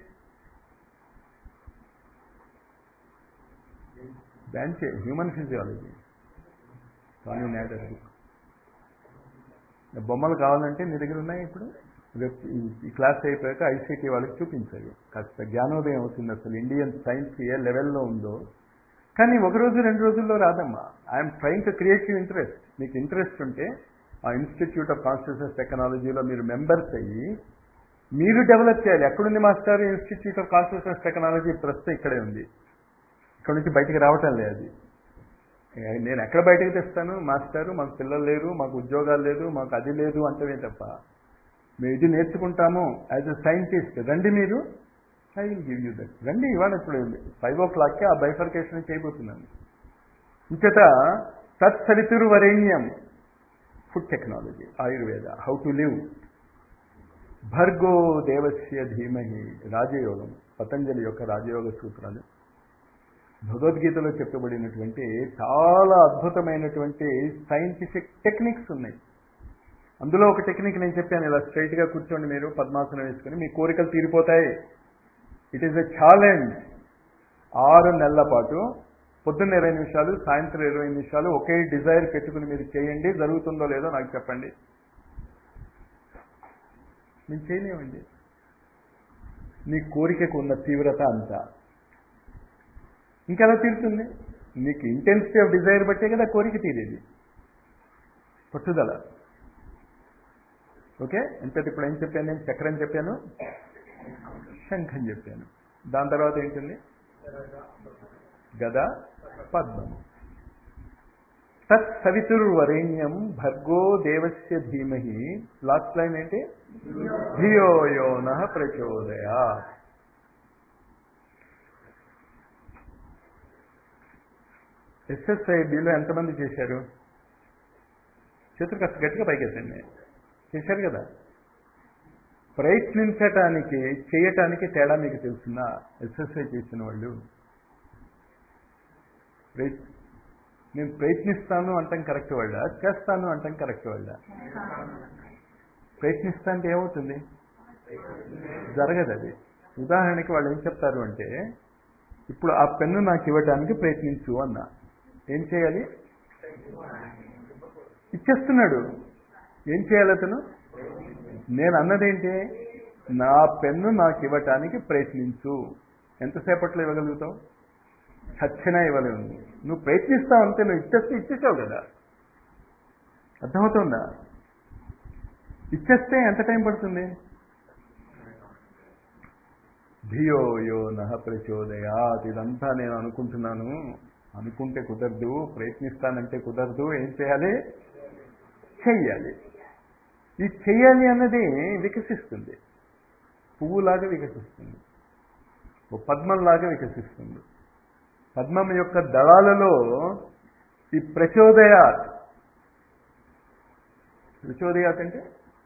బ్యాన్ చే human physiology, Tony Nader book. బొమ్మలు కావాలంటే నీ దగ్గర ఉన్నాయి. ఇప్పుడు రేపు ఈ క్లాస్ అయిపోయాక ఐసీటీ వాళ్ళకి చూపించాలి. కాస్త జ్ఞానోదయం అవుతుంది అసలు ఇండియన్ సైన్స్ ఏ లెవెల్లో ఉందో. కానీ ఒక రోజు రెండు రోజుల్లో రాదమ్మా. I'm trying to create you interest. మీకు ఇంట్రెస్ట్ ఉంటే ఆ ఇన్స్టిట్యూట్ ఆఫ్ కాన్షియస్నెస్ టెక్నాలజీలో మీరు మెంబర్స్ అయ్యి మీరు డెవలప్ చేయాలి. ఎక్కడుంది master institute of consciousness technology? ప్రస్తుతం ఇక్కడే ఉంది. ఇక్కడ నుంచి బయటికి రావటం లేదు. నేను ఎక్కడ బయటకు తెస్తాను? మాస్టారు మాకు పిల్లలు లేరు, మాకు ఉద్యోగాలు లేదు, మాకు అది లేదు అంటమే తప్ప మేము ఇది నేర్చుకుంటాము యాజ్ ఎ సైంటిస్ట్. రండి మీరు, I will give you that. రండి. ఇవాళ ఇప్పుడు ఫైవ్ ఓ క్లాక్కి ఆ బైఫర్కేషన్ చేయబోతున్నాను. ఇంకట తత్సవితురు వరేణ్యం, food technology, Ayurveda, how to live, భర్గో దేవస్య ధీమహి, రాజయోగం, పతంజలి యొక్క రాజయోగ సూత్రాలు, భగవద్గీతలో చెప్పబడినటువంటి చాలా అద్భుతమైనటువంటి సైంటిఫిక్ టెక్నిక్స్ ఉన్నాయి. అందులో ఒక టెక్నిక్ నేను చెప్పాను. ఇలా స్ట్రైట్గా కూర్చోండి, మీరు పద్మాసనం వేసుకొని మీ కోరికలు తీరిపోతాయి. It is a challenge. ఆరు నెలల పాటు పొద్దున్న ఇరవై నిమిషాలు, సాయంత్రం ఇరవై నిమిషాలు ఒకే డిజైర్ పెట్టుకుని మీరు చేయండి. జరుగుతుందో లేదో నాకు చెప్పండి. నేను చేయలేమండి. నీ కోరికకు ఉన్న తీవ్రత అంతా ఇంకెలా తీరుతుంది? నీకు ఇంటెన్సిటీ ఆఫ్ డిజైర్ బట్టే కదా కోరిక తీరేది, పట్టుదల. ఓకే, అంటే ఇప్పుడు ఏం చెప్పాను నేను? చక్రం చెప్పాను, శంఖం చెప్పాను. దాని తర్వాత ఏంటుంది? గద, పద్మం. తత్ సవితుర్వరేణ్యం భర్గో దేవస్య ధీమహి. లాస్ట్ లైన్ ఏంటి? ధియో యో నః ప్రచోదయాత్. ఎస్ఎస్ఐబిలో ఎంతమంది చేశారు? చేతులు కాస్త గట్టిగా పైకెత్తండి. చేశారు కదా. ప్రయత్నించటానికి చేయటానికి తేడా మీకు తెలుస్తుందా? ఎస్ఎస్ఐ చేసిన వాళ్ళు నేను ప్రయత్నిస్తాను అంటాం కరెక్ట్ వాళ్ళ, చేస్తాను అంటాం కరెక్ట్ వాళ్ళ? ప్రయత్నిస్తా అంటే ఏమవుతుంది? జరగదు అది. ఉదాహరణకి వాళ్ళు ఏం చెప్తారు అంటే, ఇప్పుడు ఆ పెన్ను నాకు ఇవ్వడానికి ప్రయత్నించు అన్నా, ఏం చేయాలి? ఇచ్చేస్తున్నాడు. ఏం చేయాలి అతను? నేను అన్నదేంటి? నా పెన్ను నాకు ఇవ్వటానికి ప్రయత్నించు. ఎంతసేపట్లో ఇవ్వగలుగుతావు? చచ్చినా ఇవ్వలేవు. నువ్వు ప్రయత్నిస్తావు అంతే. నువ్వు ఇచ్చేస్తే ఇచ్చేసావు కదా. అర్థమవుతుందా? ఇచ్చేస్తే ఎంత టైం పడుతుంది? ధియో యో నః ప్రచోదయాత్. ఇదంతా నేను అనుకుంటున్నాను, అనుకుంటే కుదరదు, ప్రయత్నిస్తానంటే కుదరదు. ఏం చేయాలి? చెయ్యాలి. ఈ చెయ్యాలి అన్నది వికసిస్తుంది, పువ్వులాగా వికసిస్తుంది, ఓ పద్మంలాగా వికసిస్తుంది. పద్మం యొక్క దళాలలో ఈ ప్రచోదయాత్. ప్రచోదయాత్ అంటే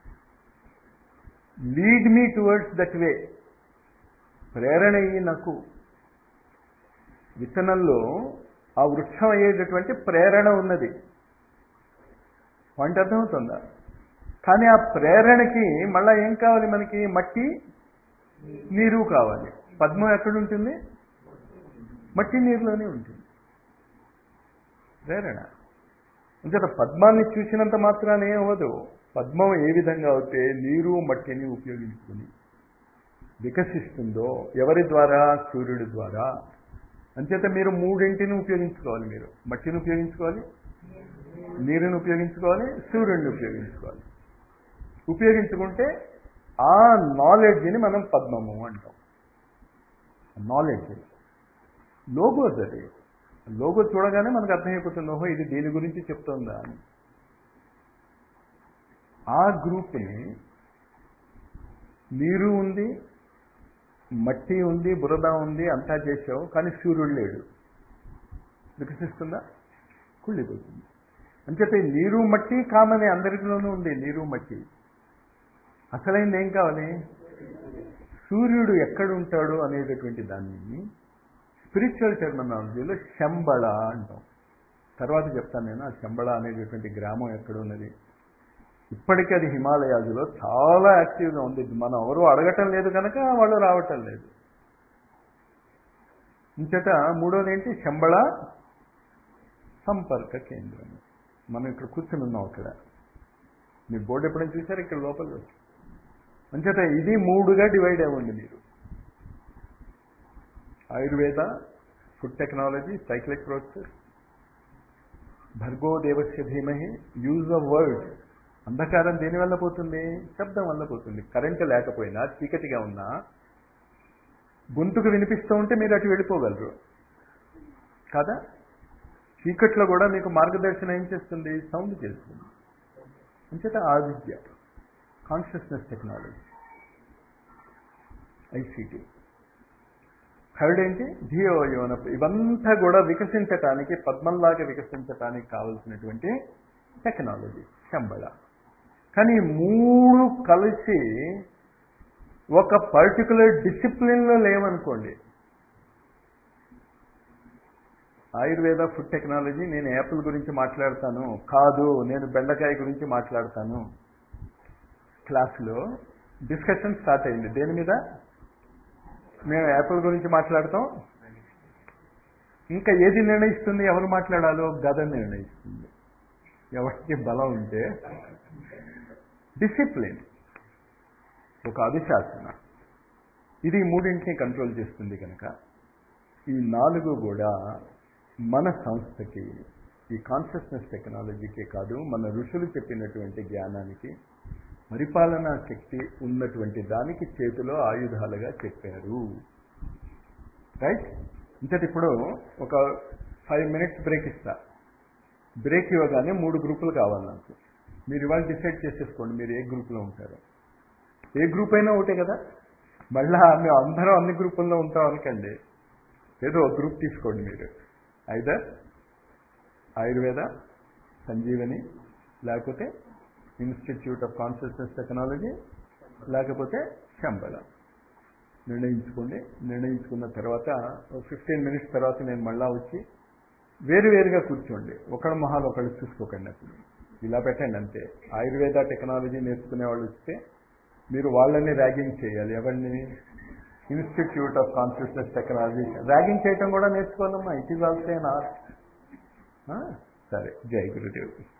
lead me towards that way. ప్రేరణ అయ్యి నాకు విత్తనంలో ఆ వృక్షం అయ్యేటటువంటి ప్రేరణ ఉన్నది. పాయింట్ అర్థమవుతుందా? కానీ ఆ ప్రేరణకి మళ్ళా ఏం కావాలి మనకి? మట్టి, నీరు కావాలి. పద్మం ఎక్కడుంటుంది? మట్టి నీరులోనే ఉంటుంది ప్రేరణ. అంటే పద్మాన్ని చూసినంత మాత్రాన ఏం అవ్వదు. పద్మం ఏ విధంగా అయితే నీరు మట్టిని ఉపయోగించుకుని వికసిస్తుందో, ఎవరి ద్వారా? సూర్యుడి ద్వారా. అంచేత మీరు మూడింటిని ఉపయోగించుకోవాలి. మీరు మట్టిని ఉపయోగించుకోవాలి, నీరుని ఉపయోగించుకోవాలి, సూర్యుడిని ఉపయోగించుకోవాలి. ఉపయోగించుకుంటే ఆ నాలెడ్జ్ని మనం పద్మము అంటాం. Knowledge logos. అది లోగో చూడగానే మనకు అర్థమైపోతుంది, ఓహో ఇది దీని గురించి చెప్తుందా అని. ఆ గ్రూప్ని నీరు ఉంది, మట్టి ఉంది, బురద ఉంది, అంతా చేసావు, కానీ సూర్యుడు లేడు. వికసిస్తుందా? కుళ్ళిపోతుంది. అంచేత నీరు మట్టి కామనే, అందరిలోనూ ఉంది నీరు మట్టి. అసలైంది ఏం కావాలి? సూర్యుడు ఎక్కడుంటాడు అనేటటువంటి దాన్ని స్పిరిచువల్ టెర్మినాలజీలో శంబళ అంటాం. తర్వాత చెప్తాను నేను ఆ శంబళ అనేటటువంటి గ్రామం ఎక్కడ ఉన్నది. ఇప్పటికీ అది హిమాలయాలలో చాలా యాక్టివ్గా ఉంది. మనం ఎవరు అడగటం లేదు కనుక వాళ్ళు రావటం లేదు. ఇంచేత మూడోది ఏంటి? శంబళ సంపర్క కేంద్రం. మనం ఇక్కడ కూర్చుని ఉన్నాం. అక్కడ మీ బోర్డు ఎప్పుడైనా చూసారు? ఇక్కడ లోపల. అంచేత ఇది మూడుగా డివైడ్ అవ్వండి మీరు. Ayurveda, food technology, cyclic process, భర్గో దేవస్య ధీమహి. Use of word. అంధకారం దేనివల్ల పోతుంది? శబ్దం వల్ల పోతుంది. కరెంటు లేకపోయినా, చీకటిగా ఉన్నా గొంతుకు వినిపిస్తూ ఉంటే మీరు అటు వెళ్ళిపోగలరు కాదా? చీకట్లో కూడా మీకు మార్గదర్శనం ఏం చేస్తుంది? సౌండ్ చేస్తుంది. అంచేత ఆ విద్య, కాన్షియస్నెస్ టెక్నాలజీ, ఐసీటీ. థర్డ్ ఏంటి? ధియో యో నః. ఇవంతా కూడా వికసించటానికి, పద్మంలాగా వికసించటానికి కావలసినటువంటి టెక్నాలజీ శంబళ. కానీ మూడు కలిసి ఒక పర్టికులర్ డిసిప్లిన్లో లేవనుకోండి. ఆయుర్వేద, ఫుడ్ టెక్నాలజీ, నేను యాపిల్ గురించి మాట్లాడతాను కాదు, నేను బెండకాయ గురించి మాట్లాడతాను. క్లాసులో డిస్కషన్ స్టార్ట్ అయింది. దేని మీద? మేము యాపిల్ గురించి మాట్లాడతాం. ఇంకా ఏది నిర్ణయిస్తుంది ఎవరు మాట్లాడాలో? గద నిర్ణయిస్తుంది. ఎవరికి బలం ఉంటే. డిసిప్లిన్, ఒక అనుశాసన, ఇది మూడింటిని కంట్రోల్ చేస్తుంది కనుక ఈ నాలుగు కూడా మన సంస్థకి ఈ కాన్షియస్నెస్ టెక్నాలజీకే కాదు, మన ఋషులు చెప్పినటువంటి జ్ఞానానికి పరిపాలనా శక్తి ఉన్నటువంటి దానికి చేతిలో ఆయుధాలుగా చెప్పారు. రైట్? ఇంతటి ఇప్పుడు ఒక ఫైవ్ మినిట్స్ బ్రేక్ ఇస్తా. బ్రేక్ ఇవ్వగానే మూడు గ్రూపులు కావాలి నాకు. మీరు ఇవాళ డిసైడ్ చేసేసుకోండి మీరు ఏ గ్రూప్లో ఉంటారో. ఏ గ్రూప్ అయినా ఒకటే కదా, మళ్ళా మేము అందరం అన్ని గ్రూపుల్లో ఉంటాం అనకండి. ఏదో ఒక గ్రూప్ తీసుకోండి మీరు. ఐదర్ ఆయుర్వేద, సంజీవని, లేకపోతే ఇన్స్టిట్యూట్ ఆఫ్ కాన్షియస్నెస్ టెక్నాలజీ, లేకపోతే శంబల. నిర్ణయించుకోండి. నిర్ణయించుకున్న తర్వాత ఫిఫ్టీన్ మినిట్స్ తర్వాత నేను మళ్ళా వచ్చి వేరువేరుగా కూర్చోండి. ఒకళ్ళ మొహాలు ఒకళ్ళు చూసుకోకండి. అప్పుడు ఇలా పెట్టండి అంతే. ఆయుర్వేద టెక్నాలజీ నేర్చుకునే వాళ్ళు వస్తే మీరు వాళ్ళని ర్యాగింగ్ చేయాలి. ఎవరిని? Institute of consciousness technology. Ragging చేయటం కూడా నేర్చుకోవాలమ్మా. It is also an art. సరే, జై గురుదేవ్.